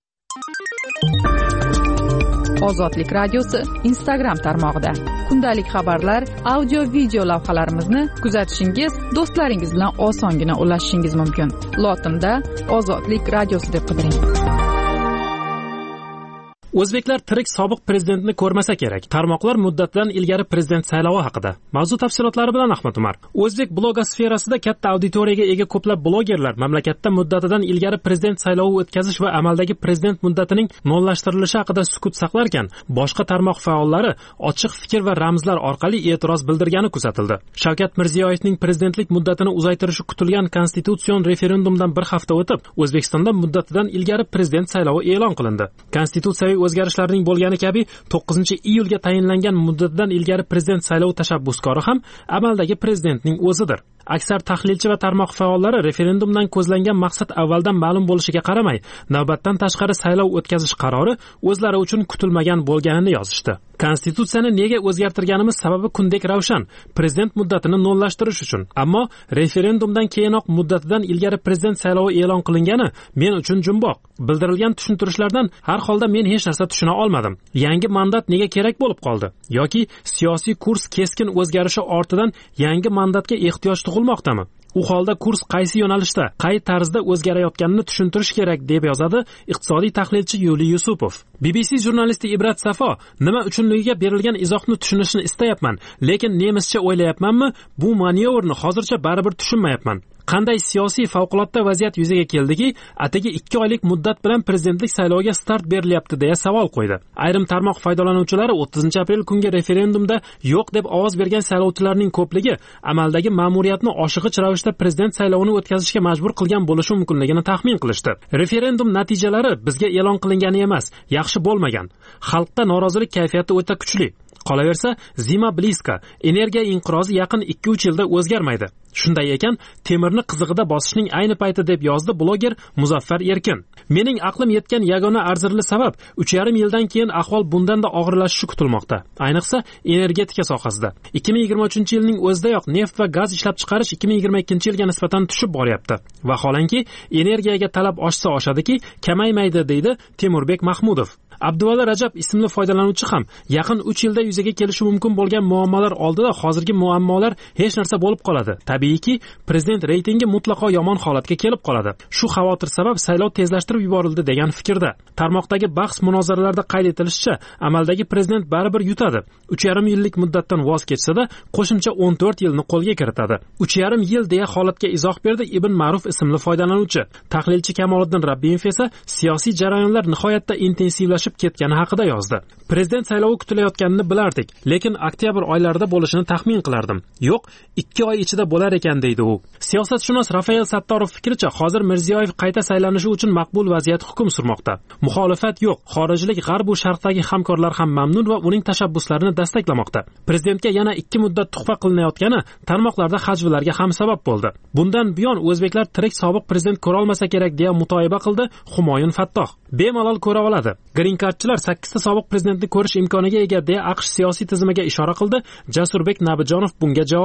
Ozodlik radiosi Instagram tarmog'ida kundalik xabarlar, audio video lavhalarimizni kuzatishingiz, do'stlaringiz bilan osongina ulashishingiz mumkin. Lotinda Ozodlik radiosi deb qidiring. O'zbeklar tirik sobiq prezidentni ko'rmasa kerak. Tarmoqlar muddatidan ilgari prezident saylovi haqida. Mavzu tafsilotlari bilan Ahmad Umar. O'zbek blogosferasida katta auditoriyaga ega ko'plab blogerlar mamlakatda muddatidan ilgari prezident saylovi o'tkazish va amaldagi prezident muddatining nollashtirilishi haqida sukut saqlarkan, boshqa tarmoq faollari ochiq fikr va ramzlar orqali e'tiroz bildirgani kuzatildi. Shavkat Mirziyoyevning prezidentlik muddatini uzaytirishi kutilgan konstitutsion referendumdan bir hafta o'tib, O'zbekistonda muddatidan ilgari prezident saylovi e'lon qilindi. Konstitutsiyaviy o'zgarishlarning bo'lgani kabi to'qqizinchi iyulga tayinlangan muddatidan ilgari prezident saylovi tashabbuskori ham amaldagi prezidentning o'zidir. Aksar tahlilchi va tarmoq faollari referendumdan ko'zlangan maqsad avvaldan ma'lum bo'lishiga qaramay, navbatdan tashqari saylov o'tkazish qarori o'zlari uchun kutilmagan bo'lganini yozishdi. Konstitutsiyani nega o'zgartirganimiz sababi kundek ravshan, prezident muddatini nollashtirish uchun. Ammo referendumdan keyinoq muddatidan ilgari prezident saylovi e'lon qilingani men uchun jumboq. Bildirilgan tushuntirishlardan har holda men hech narsa tushuna olmadim. Yangi mandat nega kerak bo'lib qoldi? Yoki siyosiy kurs keskin o'zgarishi ortidan yangi mandatga ehtiyoj tug'ilmoqdami? U holda kurs qaysi yo'nalishda, qay tarzda o'zgarayotganini tushuntirish kerak deb yozadi iqtisodiy tahlilchi Yuliy Yusupov. B B C jurnalisti Ibrat Safo nima uchunligiga berilgan izohni tushunishni istayapman, lekin nemischa o'ylayapmanmi, bu manyovrni hozircha baribir tushunmayapman. Qanday siyosiy favqulodda vaziyat yuzaga keldiki, atigi ikki oylik muddat bilan prezidentlik sayloviga start berilyapti deya savol qo'ydi. Ayrim tarmoq foydalanuvchilari o'ttizinchi aprel kungi referendumda yo'q deb ovoz bergan saylovchilarning ko'pligi amaldagi ma'muriyatni oshig'ich ravishda prezident saylovini o'tkazishga majbur qilgan bo'lishi mumkinligini taxmin qilishdi. Referendum natijalari bizga e'lon qilingani emas, yaxshi bo'lmagan. Xalqda norozilik kayfiyati o'ta kuchli. Qolaversa, Zima Bliska, energiya inqirozi yaqin ikki uch yilda o'zgarmaydi. Shunday ekan, temirni qizig'ida bosishning ayni payti deb yozdi bloger Muzaffar Erkin. Mening aqlim yetgan yagona arzirli sabab uch yarim yildan keyin ahvol bundan-da og'irlashishi kutilmoqda. Ayniqsa, energetika sohasida. ikki ming yigirma uchinchi yilning o'zidayoq neft va gaz ishlab chiqarish ikki ming yigirma ikkinchi yilga nisbatan tushib boryapti. Vaholanki, energiyaga talab oshsa oshadiki, kamaymaydi deydi Temurbek Mahmudov. Abduvali Rajab ismli foydalanuvchi ham yaqin uch yilda yuzaga kelishi mumkin bo'lgan muammolar oldida hozirgi muammolar hech narsa bo'lib qoladi. Tabiiyki, prezident reytingi mutlaqo yomon holatga kelib qoladi. Shu xavotir sabab saylov tezlashtirib yuborildi degan fikrda. Tarmoqdagi bahs munozaralarda qayd etilishicha, amaldagi prezident baribir yutadi. uch yarim yillik muddatdan voz kechsa-da, qo'shimcha o'n to'rt yilni qo'lga kiritadi. uch yarim yil deya holatga izoh berdi Ibn Ma'ruf ismli foydalanuvchi. Tahlilchi Kamoliddin Rabbiyov esa siyosiy jarayonlar nihoyatda intensivlashib ketgani haqida yozdi. Prezident saylovi kutilayotganini bilardik, lekin oktyabr oylarida bo'lishini taxmin qilardim. Yo'q, ikki oy ichida bo'lar ekan deydi u. Siyosatshunos Rafael Sattorov fikricha, hozir Mirziyoyev qayta saylanishi uchun maqbul vaziyat hukm surmoqda. Muxolifat yo'q, xorijlik g'arb va sharqdagi hamkorlar ham mamnun va uning tashabbuslarini dastaklamoqda. Prezidentga yana ikki muddat tuhfa qilinayotgani tarmoqlarda hajvlarga ham sabab bo'ldi. Bundan buyon o'zbeklar tirik sobiq prezident ko'ra olmasa kerak deya mutoyiba qildi Humoyun Fattoh. Bemalol ko'ra oladi. Green Cardchilar sakkizta sobiq prezidentni ko'rish imkoniga ega deya AQSh siyosiy tizimiga ishora qildi Jasurbek Nabijonov bunga javoban.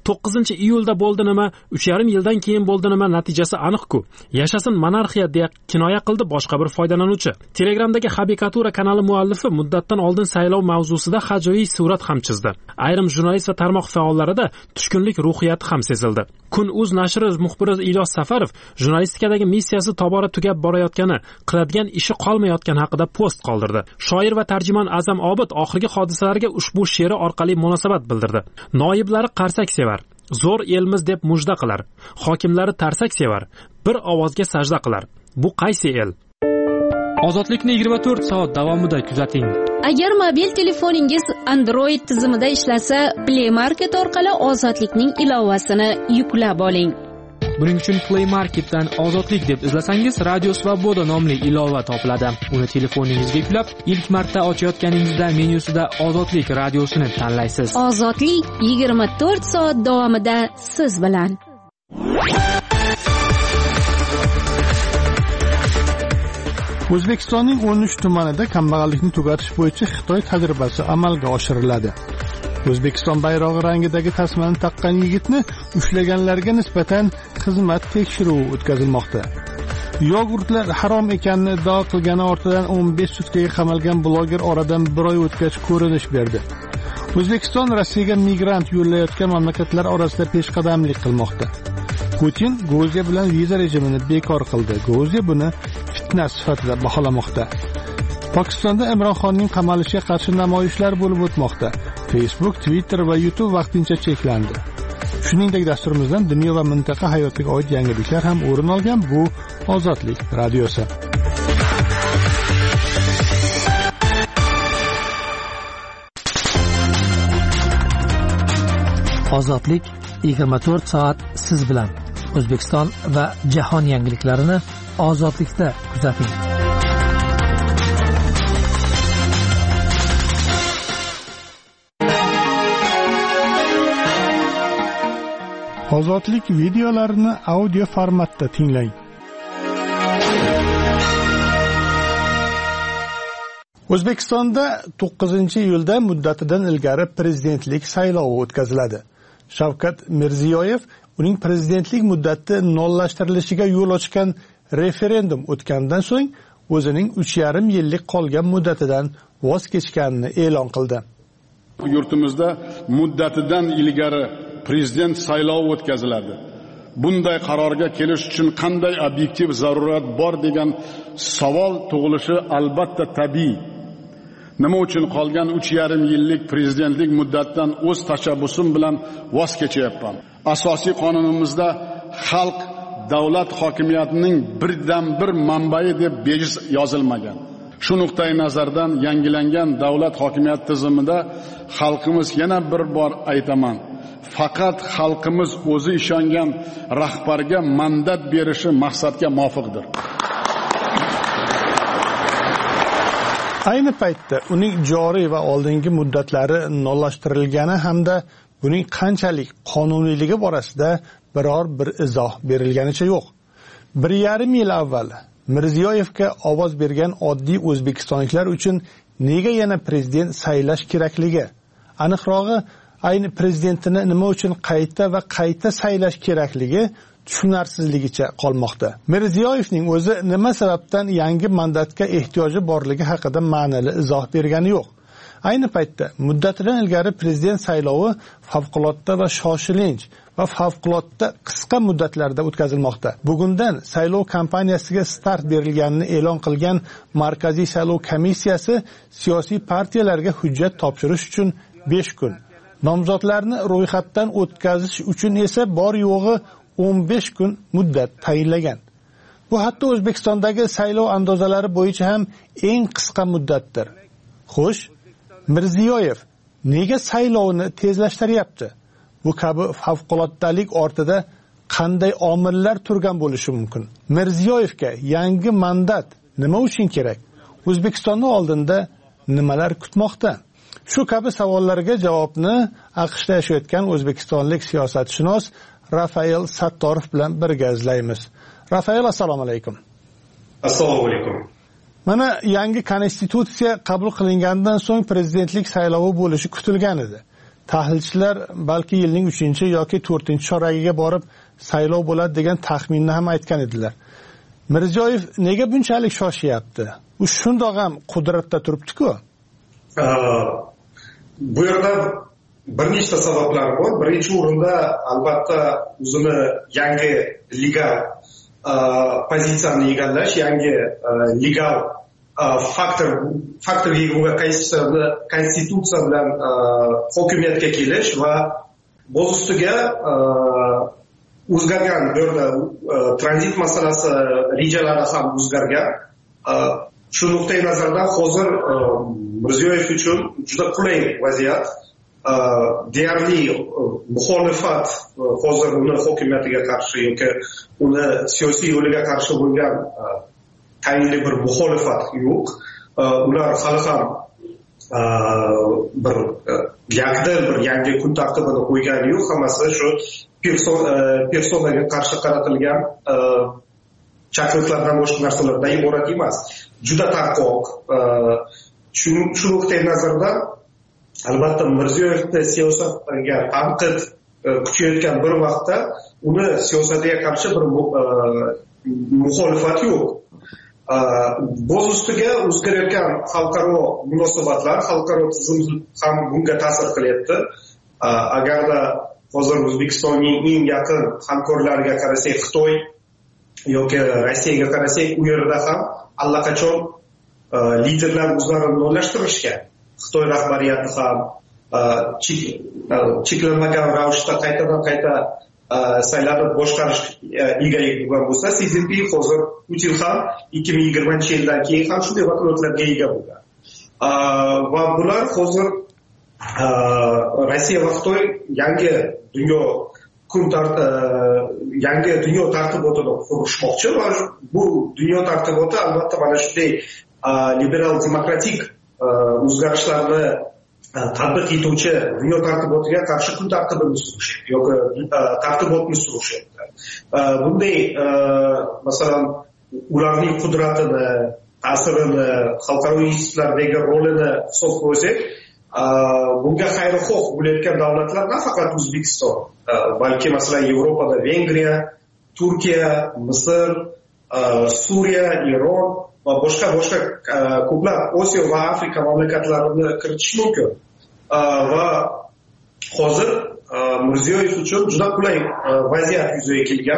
to'qqizinchi iyulda bo'ldi nima, uch yarim yildan keyin bo'ldi nima, natijasi aniq-ku. Yashasin monarxiya deya kinoya qildi boshqa bir foydalanuvchi. Telegramdagi Habikatura kanali muallifi muddatdan oldin saylov mavzusida hajviy surat ham chizdi. Ayrim jurnalist va tarmoq faollarida tushkunlik ruhiyati ham sezildi. Kun.uz nashri muxbiri Ilyos Safarov jurnalistikadagi missiyasi tobora tugab borayotgani, qiladigan ishi qolmayotgani haqida post qoldirdi. Shoir va tarjimon Azam Obid oxirgi hodisalarga ushbu she'ri orqali munosabat bildirdi. Noiblari qarsak sevar, zo'r elmiz deb mujda qilar. Hokimlari tarsak sevar, bir ovozga sajda qilar. Bu qaysi el? Ozodlikni yigirma to'rt soat davomida kuzating. Agar mobil telefoningiz Android tizimida ishlasa, Play Market orqali Ozodlikning ilovasini yuklab oling. Buning uchun Play Marketdan Ozodlik deb izlasangiz, Radio Svoboda nomli ilova topiladi. Uni telefoningizga yuklab, ilk marta ochayotganingizda menyusida Ozodlik radiosini tanlaysiz. Ozodlik yigirma to'rt soat davomida siz bilan. O'zbekistonning o'n uch tumanida kambag'allikni tugatish bo'yicha Xitoy tajribasi amalga oshiriladi. O'zbekiston bayrog'i rangidagi tasmani taqqan yigitni ushlaganlarga nisbatan xizmat tekshiruvi o'tkazilmoqda. Yogurtlar harom ekanini iddao qilgani ortidan o'n besh sutkaga qamalgan bloger oradan bir oy o'tgach ko'rinish berdi. O'zbekiston Rossiyaga migrant yo'llayotgan mamlakatlar orasida peshqadamlik qilmoqda. Putin Gruziya bilan viza rejimini bekor qildi. Gruziya buni fitna sifatida baholamoqda. Pokistonda Imron Xonning qamalishiga qarshi namoyishlar bo'lib o'tmoqda. Facebook, Twitter va YouTube vaqtincha cheklandi. Shuningdek, dasturimizdan dunyo va mintaqa hayotiga oid yangiliklar ham o'rin olgan. Bu Ozodlik radiosi. Ozodlik yigirma to'rt soat siz bilan. O'zbekiston va jahon yangiliklarini Ozodlikda kuzating. Ozodlik videolarini audio formatda tinglang. O'zbekistonda to'qqizinchi iyulda muddatidan ilgari prezidentlik saylovi o'tkaziladi. Shavkat Mirziyoyev uning prezidentlik muddati nollashhtirilishiga yo'l ochgan referendum o'tgandan so'ng o'zining uch yarim yillik qolgan muddatidan voz kechganini e'lon qildi. Yurtimizda muddatidan ilgari prezident saylovi o'tkaziladi. Bunday qarorga kelish uchun qanday obyektiv zarurat bor degan savol tug'ilishi albatta tabiiy. Nima uchun qolgan uch yarim yillik prezidentlik muddatidan o'z tashabbusim bilan voz kechyapman? Asosiy qonunimizda xalq davlat hokimiyatining birdan bir manbai deb bejiz yozilmagan. Shu nuqtai nazardan yangilangan davlat hokimiyati tizimida xalqimiz, yana bir bor aytaman, faqat xalqimiz o'zi ishongan rahbarga mandat berishi maqsadga muvofiqdir. Ayni paytda uning joriy va oldingi muddatlari nollashtirilgani hamda buning qanchalik qonuniyligi borasida biror bir izoh berilganicha yo'q. Bir yarim yil avval Mirziyoyevga ovoz bergan oddiy o'zbekistonliklar uchun nega yana prezident saylash kerakligi, aniqrog'i ayni prezidentini nima uchun qayta va qayta saylash kerakligi tushunarsizligicha qolmoqda. Mirziyoyevning o'zi nima sababdan yangi mandatga ehtiyoji borligi haqida ma'nili izoh bergani yo'q. Ayni paytda muddatidan ilgari prezident saylovi favqulodda va shoshilinch va favqulodda qisqa muddatlarda o'tkazilmoqda. Bugundan saylov kampaniyasiga start berilganini e'lon qilgan Markaziy saylov komissiyasi siyosiy partiyalarga hujjat topshirish uchun besh kun, nomzodlarni ro'yxatdan o'tkazish uchun esa bor yo'g'i o'n besh kun muddat tayinlagan. Bu hatto O'zbekistondagi saylov andozalari bo'yicha ham eng qisqa muddatdir. Xo'sh, Mirziyoyev nega saylovni tezlashtiryapti? Bu kabi favquluddalik ortida qanday omillar turgan bo'lishi mumkin? Mirziyoyevga yangi mandat nima uchun kerak? O'zbekistonning oldinda nimalar kutmoqda? Shu kabi savollarga javobni AQShda yashayotgan o'zbekistonlik siyosatshunos Rafael Sattorov bilan birga izlaymiz. Rafael, assalomu alaykum. Assalomu alaykum. Mana yangi konstitutsiya qabul qilingandan so'ng prezidentlik saylovi bo'lishi kutilgan edi. tahlilchilar balki yilning uchinchi yoki to'rtinchi choragiga borib saylov bo'ladi degan taxminni ham aytgan edilar. Mirziyoyev nega bunchalik shoshyapti? U shundoq ham qudratda turibdi-ku. Bu yerda bir nechta sabablar bor. Birinchi o'rinda albatta o'zini yangi legal pozitsiyani egallash, yangi legal faktor faktorga konstitutsiya bilan hokimiyatga kelish va boz ustiga o'zgargan bu yerda tranzit masalasi rejalari ham o'zgargan. Shu nuqtai nazardan hozir Mirziyoyev uchun juda qulay vaziyat. Deyarli muxolifat hozir uni hokimiyatiga qarshi yoki uni siyosiy yo'liga qarshi bo'lgan tayinli bir muxolifat yo'q. Ular hali ham bir yakdil bir yangi kun tartibini qo'ygani yo'q. Hammasi shu personaga qarshi qaratilgan chaqiriqlardan boshqa narsalardan iborat emas. Juda tarqoq. Shu nuqtai nazardan albatta Mirziyoyevni siyosatga tanqid kuchayotgan bir vaqtda uni siyosatiga qarshi bir muxolifat yo'q. Boz ustiga o'zgarayotgan xalqaro munosabatlar, xalqaro tizim ham bunga ta'sir qilyapti. Agarda hozir O'zbekistonning eng yaqin hamkorlariga qarasak, Xitoy yoki Rossiyaga qarasak, u yerda ham allaqachon liderlar o'zlarini nollashtirishgan. Xitoy rahbariyati ham cheklanmagan ravishda qaytadan qayta saylanib boshqarish egalik bo'lgan bo'lsa, Si Szinpin hozir Putin ham ikki ming yigirmanchi yildan keyin ham shunday vakolatlarga ega bo'lgan. Va bular hozir Rossiya va Xitoy yangi dunyo kun yangi dunyo tartibotini qurishmoqchi va bu dunyo tartiboti albatta mana shunday liberal demokratik o'zgarishlarni tatbiq etuvchi dunyo tartibotiga qarshi kun tartibini surish yoki tartibotni surishyapti. Bunday masalan ularning qudratini, ta'sirini, xalqaro institutlardagi rolini hisobga olsak, bunga xayrixoh bo'layotgan davlatlar nafaqat O'zbekiston, balki masalan Yevropada Vengriya, Turkiya, Misr, Suriya, Eron va boshqa boshqa ko'plab Osiyo va Afrika mamlakatlarini kiritish mumkin. Va hozir Mirziyoyev uchun juda qulay vaziyat yuzaga kelgan.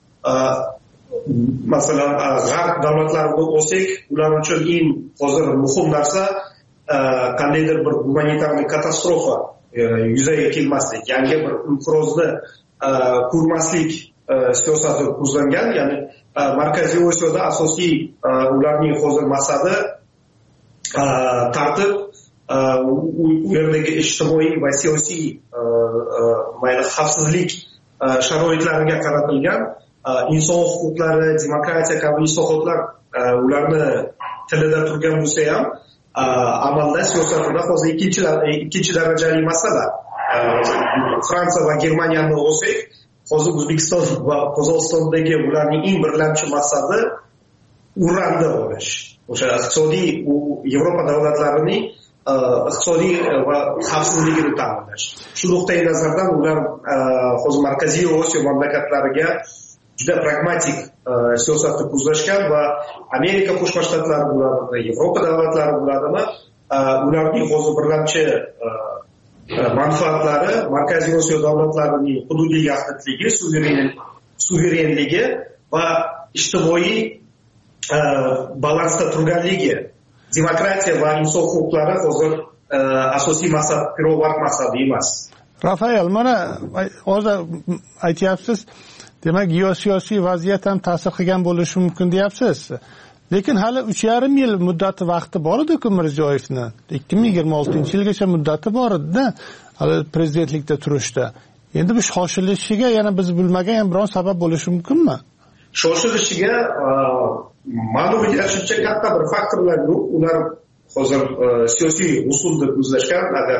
Masalan, g'arb davlatlarini olsak, ular uchun eng hozir muhim narsa qandaydir bir gumanitarniy katastrofa yuzaga kelmaslik, yangi bir inqirozni ko'rmaslik siyosati ko'zlangan. Ya'ni Markaziy Osiyoda asosiy ularning hozir maqsadi tartib, u yerdagi ijtimoiy va siyosiy mayli xavfsizlik sharoitlariga qaratilgan inson huquqlari, demokratiya kabi islohotlar ularni tilida turgan bo'lsa ham, amalda siyosatida hozir ikkinchi ikkinchi darajali masala. Fransiya va Germaniyani olsak, hozir O'zbekiston va Qozog'istondagi ularning eng birlamchi maqsadi uranni olish. O'sha iqtisodiy Yevropa davlatlarining iqtisodiy va xavfsizligini ta'minlash. Shu nuqtai nazardan ular hozir Markaziy Osiyo mamlakatlariga juda pragmatik siyosatni ko'zlashgan va Amerika Qo'shma Shtatlari bo'ladimi, Yevropa davlatlari bo'ladimi, ularning hozir birlamchi manfaatlari Markaziy Osiyo davlatlarining hududiy yaxlitligi, suverenligi va ijtimoiy balansda turganligi, demokratiya va inson huquqlari hozir asosiy maqsad, pirovard maqsadi emas. Rafael, mana hozir aytyapsiz, demak, geosiyosiy vaziyat ham ta'sir qilgan bo'lishi mumkin deyapsiz. Lekin hali uch yarim yil muddati vaqti bor edi-ku Mirziyoyevni. ikki ming yigirma oltinchi yilgacha muddati bor edi-da, hali prezidentlikda turishda. Endi bu shoshilishiga yana biz bilmagan ham biron sabab bo'lishi mumkinmi? Shoshilishiga ma'lumotga shuncha katta bir faktorlar yo'q. Ular hozir siyosiy usulni ko'zlashgan. Agar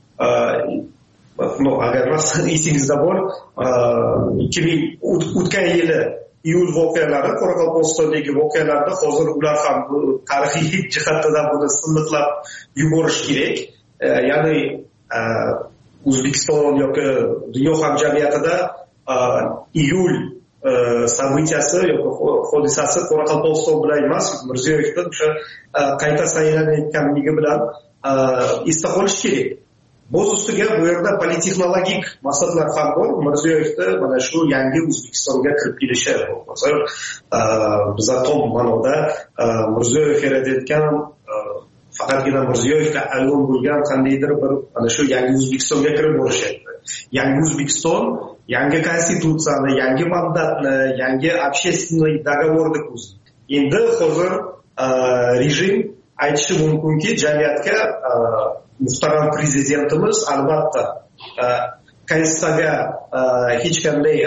no, agar masalan esingizda bor, ikki ming o'tgan yili iyul voqealari, Qoraqalpog'istondagi voqealarda hozir ular ham tarixiy jihatdan buni silliqlab yuborish kerak. Ya'ni O'zbekiston yoki dunyo hamjamiyatida iyul событияsi yoki hodisasi Qoraqalpog'iston bilan emas, Mirziyoyevni o'sha qayta saylanayotganligi bilan esda qolish kerak. Boz ustiga bu yerda politexnologik maqsadlar ham bor. Mirziyoyevni mana shu yangi O'zbekistonga kirib kelishi, masalan, bizga tom ma'noda Mirziyoyev yaratayotgan faqatgina Mirziyoyevga ayon bo'lgan qandaydir bir mana shu yangi O'zbekistonga kirib borishyapti. Yangi O'zbekiston yangi konstitutsiyani, yangi mandatni, yangi общественный договорni ko'zlaydi. Endi hozir rejim aytishi mumkinki, jamiyatga muhtaram prezidentimiz albatta konstitutsiyaga hech qanday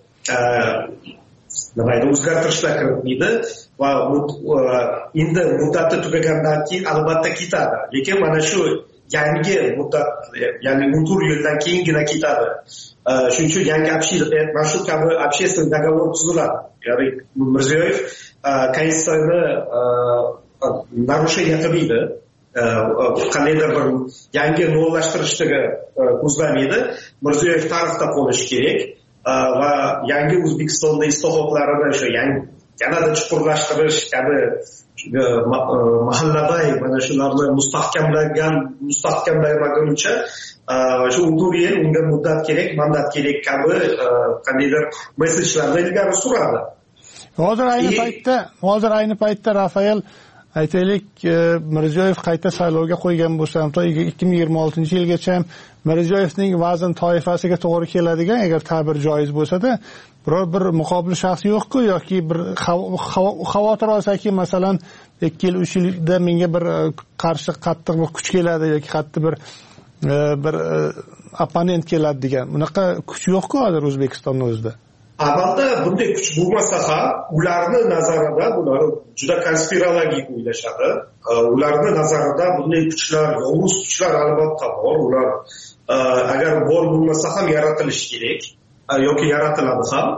nima edi o'zgartirishlar kiritmaydi va endi muddati tugagandan keyin albatta ketadi. Lekin mana shu yangi muddat, ya'ni o'n to'rt yildan keyingina ketadi. Shuning uchun yangi mana shu kabi общественный договор tuziladi. Ya'ni Mirziyoyev konstitutsiyani narusheniya qilmaydi. Qandaydir bir yangi nollashtirishni ko'zlamaydi. Mirziyoyev tarixda qolishi kerak va yangi O'zbekistonda islohotlarini o'sha yangi yanada chuqurlashtirish kabi mahallabay mana shularni mustahkamlagan mustahkamlanmaguncha shu o'n to'rt yil unga muddat kerak, mandat kerak kabi qandaydir mesajlarni ilgari suradi. Hozir ayni paytda, hozir ayni paytda Rafael aytaylik, Mirziyoyev qayta saylovga qo'ygan bo'lsa ham to ikki ming yigirma oltinchi yilgacha ham Mirziyoyevning vazn toifasiga to'g'ri keladigan, agar ta'bir joiz bo'lsa-da, biror bir muqobil shaxs yo'q-ku, yoki bir xavotir olsaki, masalan, ikki yil uch yilda menga bir qarshi qattiq bir kuch keladi yoki qattiq bir bir opponent keladi degan. Bunaqa kuch yo'q-ku hozir O'zbekistonning o'zida. Amalda bunday kuch bo'lmasa ham, ularni nazarida bular juda konspirologik o'ylashadi. Ularni nazarida bunday kuchlar, yovuz kuchlar albatta bor. Ular agar bor bo'lmasa ham yaratilishi kerak yoki yaratiladi ham.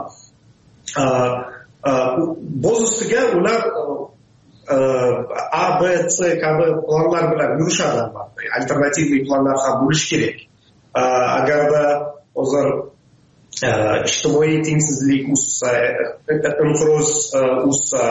Boz ustiga ular A, B, C kabi planlar bilan yurishadi albatta. Alternativ planlar ham bo'lishi kerak. Agarda hozir ijtimoiy tengsizlik o'ssa, inqiroz o'ssa,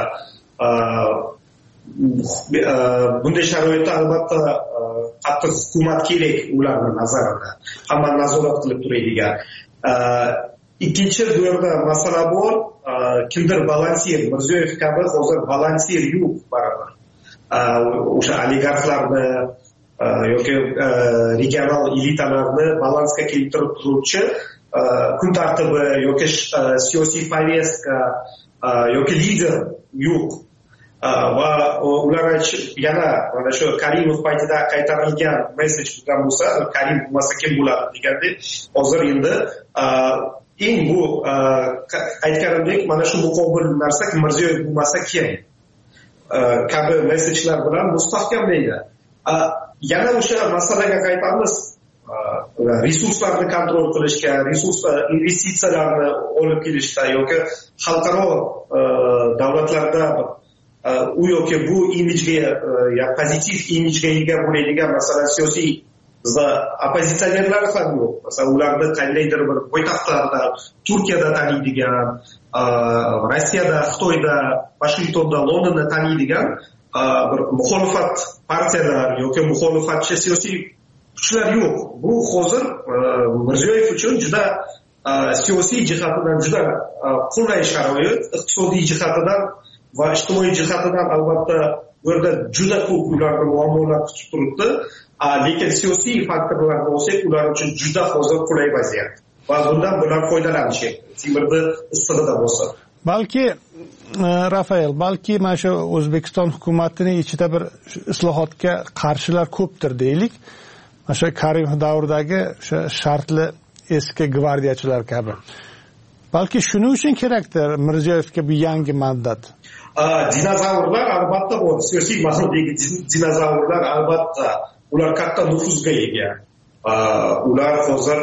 bunday sharoitda albatta qattiq hukumat kerak ularning nazarida. Hamma nazorat qilib turadigan. Ikkinchi bu yerda masala bor, kimdir balansir, Mirziyoyev kabi hozir balansir yo'q baribir. O'sha oligarxlarni yoki regional elitalarni balansga keltirib turuvchi kun tartibi yoki siyosiy повестка yoki lider yo'q. Va ular yana mana shu Karimov paytida qaytarilgan mesaj bo'lgan bo'lsa, Karim bo'lmasa kim bo'ladi degandek, hozir endi eng bu aytganimdek mana shu muqobil narsa Mirziyoyev bo'lmasa kim kabi mesajlar bilan mustahkamlaydi. Yana o'sha masalaga qaytamiz. Resurslarni kontrol qilishga, resurs investitsiyalarni olib kelishda yoki xalqaro davlatlarda u yoki bu imijga, ya pozitiv imijga ega bo'ladigan, masalan, siyosiy bizda opozitsionerlar ham yo'q. Masalan, ularni qandaydir bir poytaxtlarda, Turkiyada taniydigan, Rossiyada, Xitoyda, Vashingtonda, Londonda taniydigan bir muxolifat partiyalar yoki muxolifatchi siyosiy kuchlar yo'q. Bu hozir Mirziyoyev uchun juda siyosiy jihatidan juda qulay sharoit, iqtisodiy jihatidan va ijtimoiy jihatidan albatta bu yerda juda ko'p ularni muammolar kutib turibdi. Lekin siyosiy faktorlarga olsak, ular uchun juda hozir qulay vaziyat. Va bundan bular foydalanishyapti. Temirni istig'ida bo'lsa. Balki Rafael, balki mana shu O'zbekiston hukumatining ichida bir islohotga qarshilar ko'pdir deylik. O'sha Karimov davridagi o'sha shartli eski gvardiyachilar kabi. Balki shuning uchun kerakdir Mirziyoyevga bu yangi mandat. Dinozavrlar albatta bor. Siyosiy ma'nodagi dinozavrlar albatta ular katta nufuzga ega. Ular hozir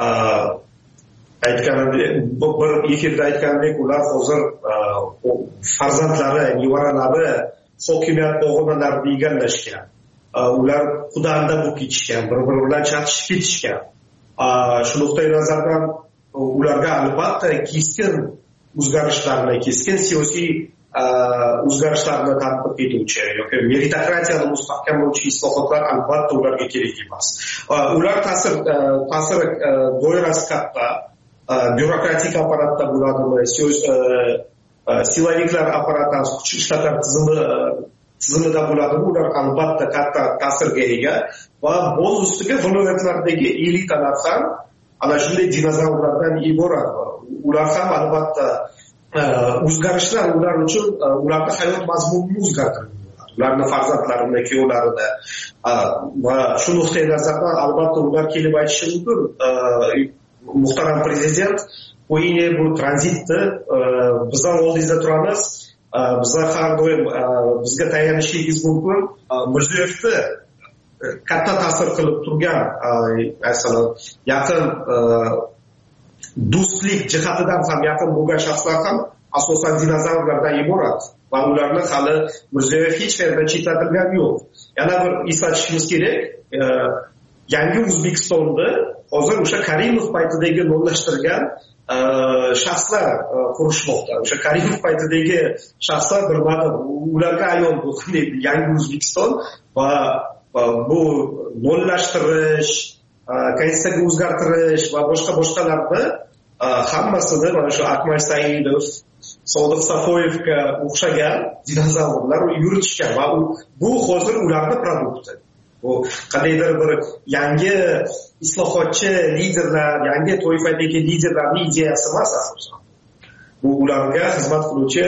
aytganimdek, bir efirda aytganimdek, ular hozir farzandlari, nevaralari hokimiyat pog'onalarini egallashgan. Ular xudanda bo'lib ketishgan, bir-biri bilan chatishib ketishgan. shu nuqtai nazardan ularga albatta keskin o'zgarishlarni, keskin siyosiy o'zgarishlarni tatbiq etuvchi yoki meritokratiyani mustahkamlovchi islohotlar albatta ularga kerak emas. Ular ta'sir ta'sir doirasi katta, byurokratik apparatda bo'ladimi, siloviklar apparati, kuch ishlatgan tizimi tizimida bo'ladimi, ular albatta katta ta'sirga ega va bo'z ustiga viloyatlardagi elitalar ham ana shunday dinozavrlardan iborat. Ular ham albatta o'zgarishlar ular uchun ularning hayot mazmunini o'zgartiradi. Ularning farzandlarini, kuyovlarida va shu nuqtai nazardan albatta ular kelib aytishi mumkin, muhtaram prezident, o'yini bu tranzitni bizlar oldingizda turamiz, bizlar har doim bizga tayanishingiz mumkin. Mirziyoyevni katta ta'sir qilib turgan, masalan, yaqin do'stlik jihatidan ham yaqin bo'lgan shaxslar ham asosan dinozavrlardan iborat va ularni hali Mirziyoyev hech qayerda chetlatilgani yo'q. Yana bir eslatishimiz kerak, yangi O'zbekistonni hozir o'sha Karimov paytidagi nomlashtirgan shaxslar qurishmoqda. O'sha Karimov paytidagi shaxslar bilmadi, ularga ayon bu yangi O'zbekiston va bu nomlashtirish, konstitutsiyaga o'zgartirish va boshqa boshqalarni hammasini mana shu Akmal Saidov, Sodiq Safoyevga o'xshagan dinozavrlar yuritishgan va bu hozir ularning produkti. Bu qandaydir bir yangi islohotchi liderlar, yangi toifadagi liderlarning ideyasi emas asosan. Bu ularga xizmat qiluvchi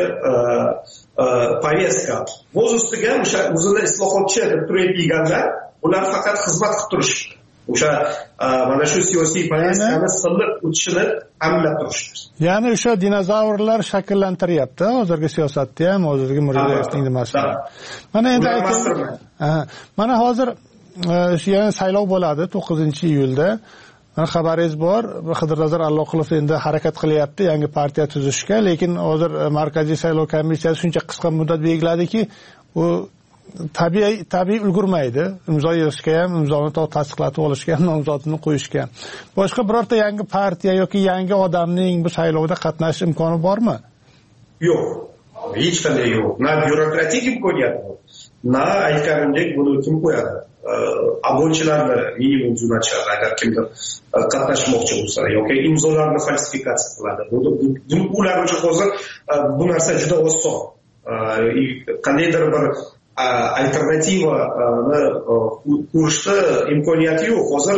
poveska. Bo'z ustiga o'sha o'zini islohotchi deb turadiganlar, ular faqat xizmat qilib turishdi. O'sha mana shu siyosiy povestani silliq o'tishini ta'minlab turishdi. Ya'ni o'sha dinozavrlar shakllantiryapti hozirgi siyosatda ham, hozirgi Mirziyoyevning nimasini. Mana endi aytaylik. Mana hozir yana saylov bo'ladi to'qqizinchi iyulda. Mana xabaringiz bor, Xidirnazar Alloqulov endi harakat qilyapti yangi partiya tuzishga, lekin hozir Markaziy saylov komissiyasi shuncha qisqa muddat belgiladiki, u tabiiy tabiiy ulgurmaydi. Imzo yig'ishga ham, imzoni tasdiqlatib olishga ham, nomzodini qo'yishga. Boshqa birorta yangi partiya yoki yangi odamning bu saylovda qatnashish imkoni bormi? Yo'q. Hech qanday yo'q. Na byurokratik imkoniyat yo'q. Na aytganimdek buni kim qo'yadi? Abonchilarni minimum jo'natishadi agar kimdir qatnashmoqchi bo'lsa yoki imzolarni falsifikatsiya qiladi. Bu ular uchun hozir bu narsa juda oson. Qandaydir bir alternativani ko'rishda imkoniyati yo'q. Hozir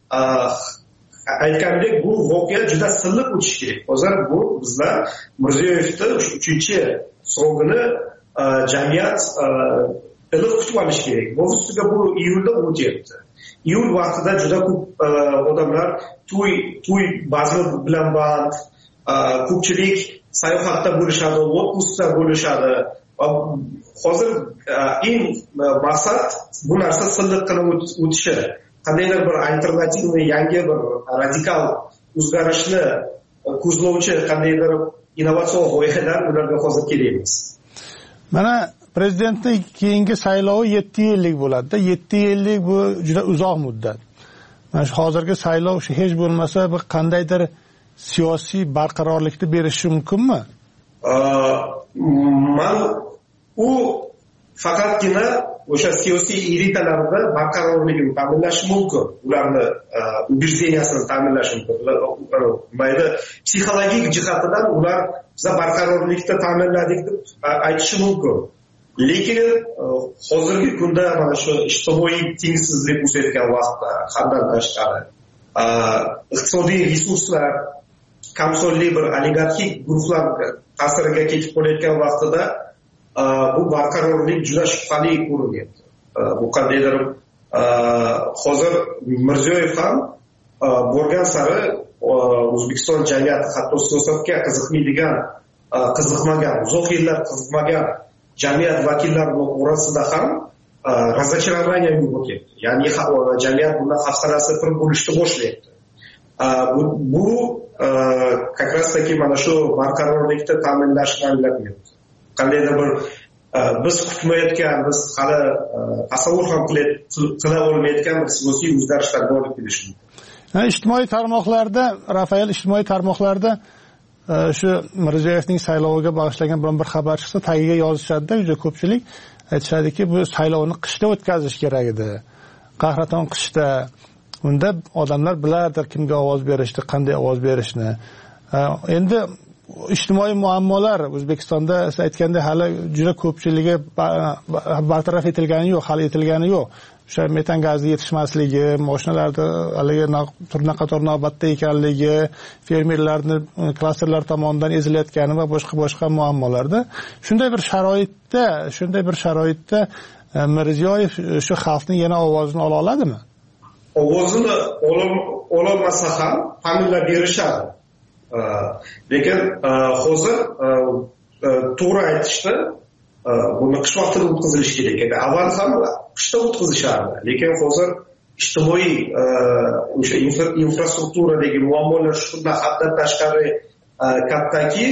aytgandek bu voqea juda silliq o'tishi kerak. Hozir bu bizlar Mirziyoyevni uchinchi srogini jamiyat iliq kutib olish kerak. Bu ustiga bu iyulda o'tyapti. Iyul vaqtida juda ko'p odamlar to'y to'y bazmi bilan band, ko'pchilik sayohatda bo'lishadi, otpustda bo'lishadi. Hozir eng maqsad bu narsa silliqqina o'tishi. Qandaydir bir alternativni, yangi bir radikal o'zgarishni ko'zlovchi qandaydir innovatsion g'oyalar ularga hozir kerak emas. Mana prezidentning keyingi saylovi yetti yillik bo'ladi-da. yetti yillik bu juda uzoq muddat. Mana shu hozirgi saylov hech bo'lmasa bir qandaydir siyosiy barqarorlikni berishi mumkinmi? Men u faqatgina o'sha siyosiy elitalarda barqarorligini ta'minlashi mumkin. Ularni ubеждениясini ta'minlashi mumkin. Mayda psixologik jihatidan ular biz barqarorlikni ta'minladik deb aytishi mumkin. Lekin hozirgi kunda mana shu ijtimoiy tengsizlik o'sayotgan vaqtda, haddan tashqari iqtisodiy resurslar kamsonli bir oligarxik guruhlar ta'siriga ketib qolayotgan vaqtida bu barqarorlik juda shubhali ko'rinyapti. Bu qandaydir hozir Mirziyoyev ham borgan sari O'zbekiston jamiyati hatto siyosatga qiziqmaydigan, qiziqmagan, uzoq yillar qiziqmagan jamiyat vakillari orasida ham razочарование uyg'otyapti. Ya'ni jamiyat bundan hafsalasi pir bo'lishni boshlayapti. Bu bu как раз таки mana shu barqarorlikni ta'minlashni anglatyapti. Qandaydir bir biz kutmayotgan, biz hali tasavvur ham qila olmayotgan bir siyosiy o'zgarishlar bo'lib kelishi mumkin. ijtimoiy tarmoqlarda Rafael ijtimoiy tarmoqlarda shu Mirziyoyevning sayloviga bag'ishlangan biron bir xabar chiqsa tagiga yozishadi-da, juda ko'pchilik aytishadiki, bu saylovni qishda o'tkazish kerak edi. Qahraton qishda. Unda odamlar bilardir kimga ovoz berishni, qanday ovoz berishni. Endi ijtimoiy muammolar O'zbekistonda siz aytgandek hali juda ko'pchiligi bartaraf etilgani yo'q, hal etilgani yo'q. O'sha metan gazi yetishmasligi, mashinalarda haligi turna qator navbatda ekanligi, fermerlarning klasterlar tomonidan ezilayotgani va boshqa boshqa muammolarda. Shunday bir sharoitda, shunday bir sharoitda Mirziyoyev shu xalqning yana ovozini ola oladimi? Ovozini ololmasa ham ta'minlab berishadi. Lekin hozir to'g'ri aytishdi, buni qish vaqtida o'tkazilish kerak edi. Avval ham qishda o'tkazishardi. Lekin hozir ijtimoiy o'sha infrastrukturadagi muammolar shunday haddan tashqari kattaki,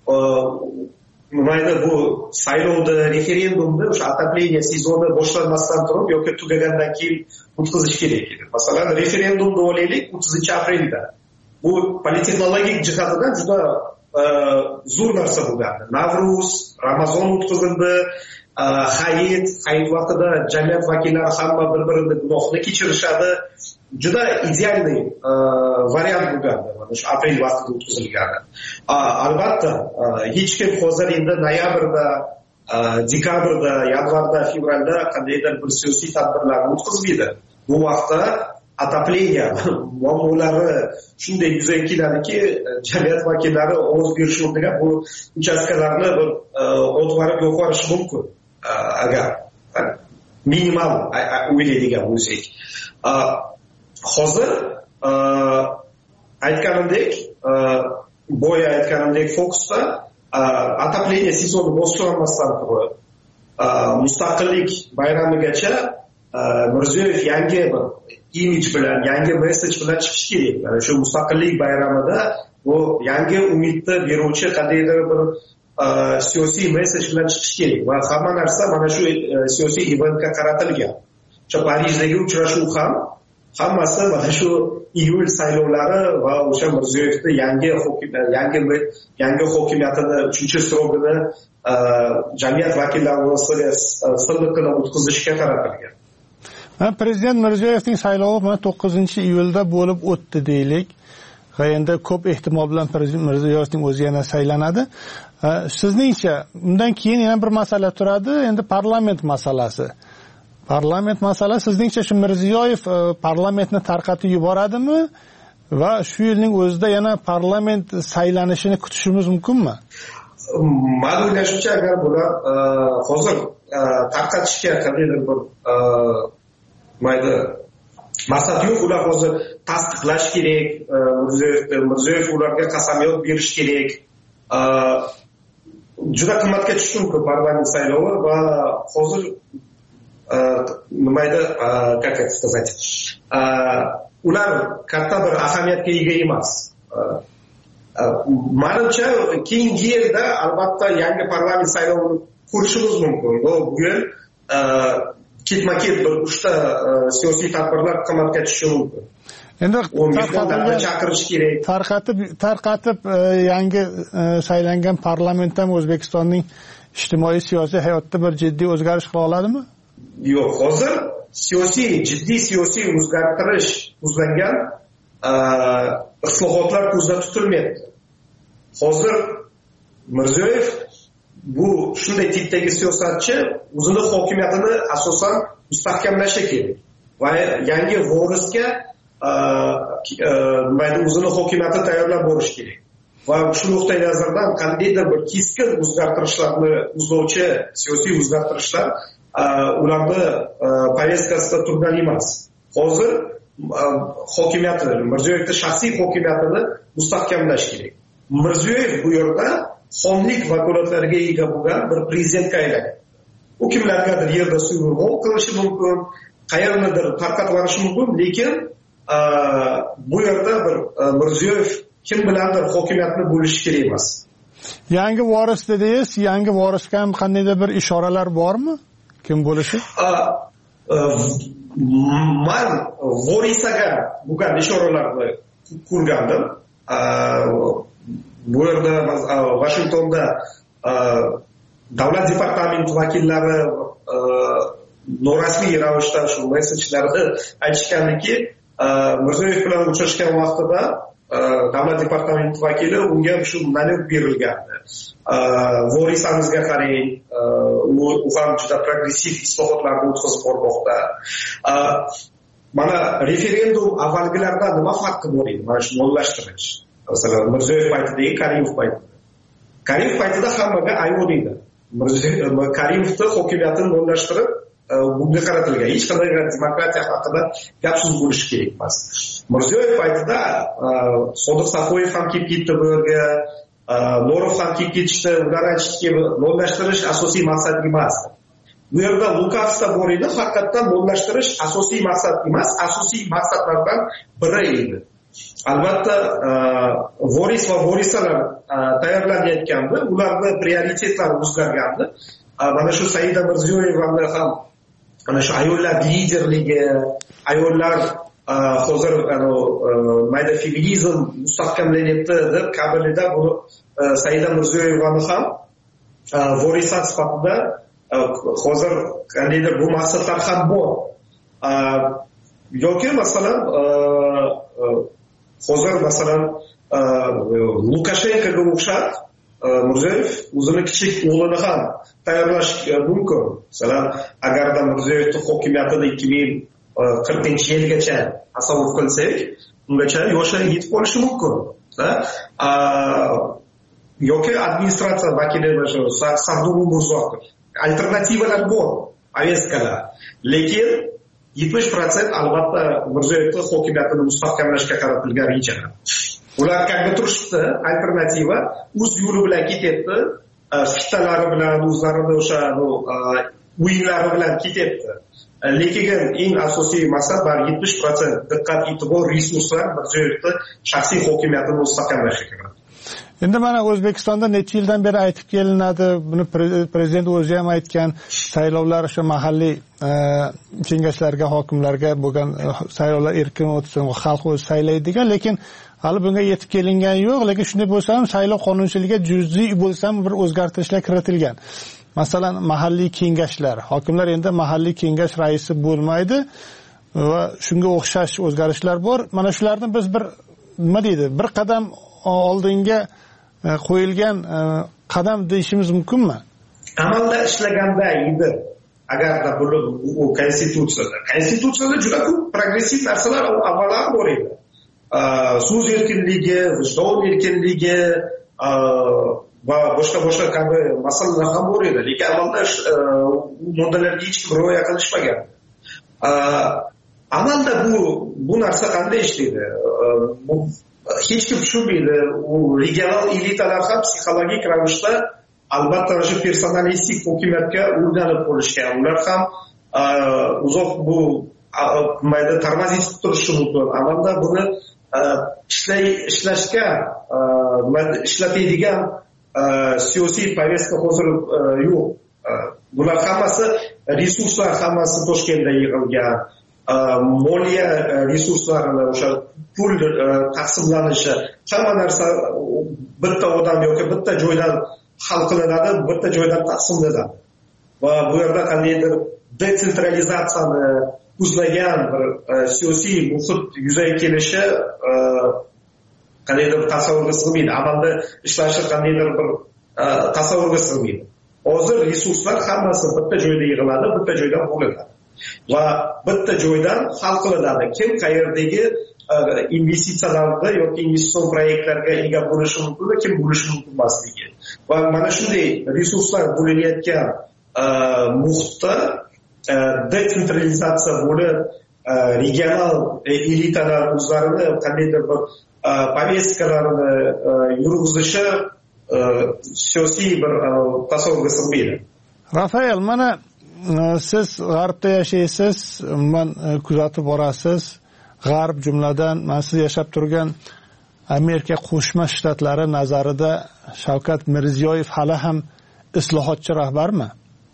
mayda bu saylovda, referendumda o'sha отопление sezoni boshlanmasdan turib yoki tugagandan keyin o'tkazish kerak edi. Masalan, referendumni olaylik o'ttizinchi aprelda. Bu politexnologik jihatidan juda zo'r narsa bo'lgandi. Navruz, Ramazon o'tkazildi, Hayit, Hayit vaqtida jamiyat vakillari hamma bir-birini gunohini kechirishadi. Juda idealniy variant bo'lgandi. Mana shu aprel vaqtida o'tkazilgani. Albatta, hech kim hozir endi noyabrda, dekabrda, yanvarda, fevralda qandaydir bir siyosiy tadbirlarni o'tkazmaydi. Bu vaqtda отопление muammolari shunday yuzaga keladiki, jamiyat vakillari ovoz berishi o'rniga bu uchastkalarni bir o'tvarib yo'qorishi mumkin. Agar minimal o'ylaydigan bo'lsak. Hozir aytganimdek, boya aytganimdek Foxda отопление sezoni boshlanmasdan turib, mustaqillik bayramigacha Mirziyoyev yangi bir imij bilan, yangi messej bilan chiqish kerak. Mana shu mustaqillik bayramida bu yangi umidni beruvchi qandaydir bir siyosiy messej bilan chiqish kerak va hamma narsa mana shu siyosiy eventga qaratilgan. O'sha Parijdagi uchrashuv ham hammasi mana shu iyul saylovlari va o'sha Mirziyoyevning yangi hokimiyat, yangi yangi hokimiyatini uchinchi srogini jamiyat vakillari orasida silliqqina o'tkazishga qaratilgan. Prezident Mirziyoyevning saylovi to'qqizinchi iyulda bo'lib o'tdi deylik. Va endi ko'p ehtimol bilan Prezident Mirziyoyevning o'zi yana saylanadi. Sizningcha undan keyin yana bir masala turadi, endi parlament masalasi. Parlament masalasi sizningcha shu Mirziyoyev parlamentni tarqatib yuboradimi va shu yilning o'zida yana parlament saylanishini kutishimiz mumkinmi? Ma'lum o'ylashimcha, agar bular hozir tarqatishga qandaydir bir mayda maqsad yo'q, ular hozir tasdiqlash kerak, Mirziyoyev ularga qasamyod berish kerak. Juda qimmatga tushdi parlament saylovi va hozir nimayda, как это сказать, ular katta bir ahamiyatga ega emas. Menimcha keyingi yilda albatta yangi parlament saylovini ko'rishimiz mumkin. Bu bugun ketma-ket bir uchta siyosiy tadbirlar qimmatga tushishi mumkin. Endi chaqirish kerak. Tarqatib tarqatib yangi saylangan parlament ham O'zbekistonning ijtimoiy siyosiy hayotida bir jiddiy o'zgarish qila oladimi? Yo'q, hozir siyosiy jiddiy siyosiy o'zgartirish o'zlangan islohotlar ko'zda tutilmayapti. Hozir Mirziyoyev bu shunday tipdagi siyosatchi o'zining hokimiyatini asosan mustahkamlashi kerak va yangi vorisga mayda o'zining hokimiyatini tayyorlab borish kerak. Va shu nuqtai nazardan qandaydir bir keskin o'zgartirishlarni o'zlovchi siyosiy o'zgartirishlar ularni повесткасida turgan emas. Hozir hokimiyatni, Mirziyoyevning shaxsiy hokimiyatini mustahkamlash kerak. Mirziyoyev bu yerda xonlik vakolatlariga ega bo'lgan bir prezidentga aylanadi. U kimlargadir yerda suyg'urg'on qilishi mumkin, qayernidir tarqatib yuborishi mumkin, lekin bu yerda bir Mirziyoyev kim bilandir hokimiyatni bo'lishi kerak emas. Yangi voris dedingiz, yangi vorisga ham qandaydir bir ishoralar bormi? Kim bo'lishi? man Vorisaga bo'lgan ishoralarni ko'rgandim. Bu yerda Vashingtonda davlat departamenti vakillari norasmiy ravishda shu messenjlarda aytishganiki, Mirziyoyev bilan uchrashgan vaqtida davlat departamenti vakili unga shu manevr berilgandi. Vorisamizga qarang, u ham juda progressiv islohotlarni o'tkazib bormoqda. Mana referendum avvalgilarda nima farqi bor edi? Mana shu nollashtirish. Masalan, Mirziyoyev paytidagi Karimov paytida. Karimov paytida hammaga ayol edi. Karimovni hokimiyatini nollashtirib bunga qaratilgan. Hech qanday demokratiya haqida gap so'z bo'lishi kerak emas. Mirziyoyev paytida Sodiq Safoyev ham kelib ketdi bu yerga, Norov ham kelib ketishdi. Ular aytishdiki, nollashtirish asosiy maqsad emas. Bu yerda lukavsta bor edi, haqiqatdan nollashtirish asosiy maqsad emas, asosiy maqsadlardan biri edi. Albatta, Voris va Vorisalar tayyorlanayotganda ularning prioritetlari o'zgargandi. Mana shu Saida Mirziyoyevani ham ana shu ayollar liderligi, ayollar hozir mayda feminizm mustahkamlanyapti deb kabilida buni Saida Mirziyoyevani ham Vorisa sifatida hozir qandaydir bu maqsadlar ham bor. Yoki masalan hozir masalan Lukashenkoga o'xshab Mirziyoyev o'zini kichik o'g'lini ham tayyorlash mumkin. Masalan, agarda Mirziyoyevning hokimiyatida ikki ming qirqinchi yilgacha tasavvur qilsak, ungacha yoshi yetib qolishi mumkin. Yoki administratsiya vakili Sardor Umurzoqov. Alternativalar bor, aveskalar. Lekin yetmish foiz albatta Mirziyoyevning hokimiyatini mustahkamlashga qaratilgan rejalar. Ular qanday turishdi? Alternativa o'z yo'li bilan ketyapti, fikrlari bilan, o'zlarini o'sha o'yinlari bilan ketyapti. Lekin eng asosiy maqsad bar yetmish foiz diqqat, e'tibor, resurslar Mirziyoyevning shaxsiy hokimiyatini mustahkamlashga qaratilgan. Endi mana O'zbekistonda necha yildan beri aytib kelinadi, buni prezident o'zi ham aytgan, saylovlar o'sha mahalliy kengashlarga, hokimlarga bo'lgan saylovlar erkin o'tsin, xalq o'zi saylaydi degan, lekin hali bunga yetib kelingan yo'q. Lekin shunday bo'lsa ham saylov qonunchiligiga juz'iy bo'lsa ham bir o'zgartirishlar kiritilgan. Masalan, mahalliy kengashlar, hokimlar endi mahalliy kengash raisi bo'lmaydi va shunga o'xshash o'zgarishlar bor. Mana shularni biz bir nima deydi, bir qadam oldinga qo'yilgan qadam deyishimiz mumkinmi? Amalda ishlaganda edi. Agarda bu konstitutsiyada, konstitutsiyada juda ko'p progressiv narsalar avvalroq bor edi. So'z erkinligi, vijdon erkinligi va boshqa-boshqa kabi masalalar ham bor edi. Lekin amalda u moddalarga hech kim rioya qilishmagan. Amalda bu bu narsa qanday ishlaydi? Hech kim tushunmaydi. U regional elitalar ham psixologik ravishda albatta o'sha personalistik hokimiyatga o'rganib qolishgan. Ular ham uzoq bu mayda tarmazit turishi mumkin. Amalda buni ishlay ishlashga ishlatadigan siyosiy povestka hozir yo'q. Bular hammasi resurslar hammasi Toshkentda yig'ilgan. Moliya resurslarini o'sha pul taqsimlanishi, hamma narsa bitta odam yoki bitta joydan hal qilinadi, bitta joydan taqsimlanadi. Va bu yerda qandaydir detsentralizatsiyani ko'zlagan bir siyosiy muhit yuzaga kelishi qandaydir tasavvurga sig'maydi. Amalda ishlashi qandaydir bir tasavvurga sig'maydi. Hozir resurslar hammasi bitta joyda yig'iladi, bitta joydan bo'linadi. Va bitta joydan hal qilinadi. Kim qayerdagi investitsiyalarda yoki investitsion proyektlarga ega bo'lishi mumkin va kim bo'lishi mumkin emasligi. Va mana shunday resurslar bo'linayotgan muhitda detsentralizatsiya bo'lib, regional elitalar o'zlarini qandaydir bir povestkalarini yurgizishi siyosiy bir tasavvurga sig'maydi. Rafael, mana siz g'arbda yashaysiz, man kuzatib borasiz. G'arb jumladan mana siz yashab turgan Amerika Qo'shma Shtatlari nazarida Shavkat Mirziyoyev hali ham islohotchi rahbarmi?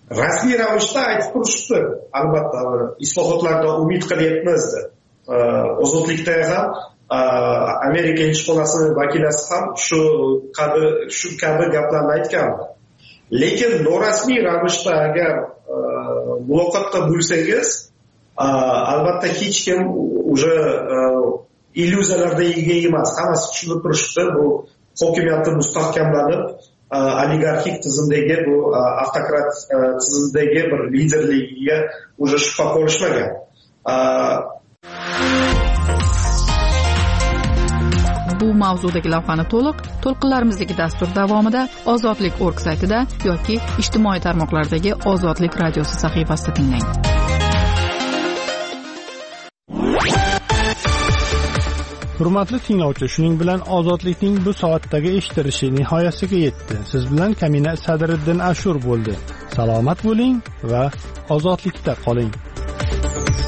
rasmiy ravishda aytib turishdi. Albatta islohotlardan umid qilyapmiz. Ozodlikda ham Amerika elchixonasi vakilasi ham shu kabi shu kabi gaplarni aytgan. Lekin norasmiy ravishda agar muloqotda bo'lsangiz, albatta hech kim уже illyuziyalarga ega emas. Hammasi tushunib turishdi. Bu hokimiyatni mustahkamlanib, oligarxik tizimdagi bu avtokrat tizimdagi bir liderligiga уже shubha qolishmagan. Bu mavzudagi lavhani to'liq to'lqinlarimizdagi dastur davomida Ozodlik nokta org saytida yoki ijtimoiy tarmoqlardagi Ozodlik radiosi sahifasida tinglang. Hurmatli tinglovchi, shuning bilan Ozodlikning bu soatdagi eshittirishi nihoyasiga yetdi. Siz bilan Kamina Sadriddin Ashur bo'ldi. Salomat bo'ling va ozodlikda qoling.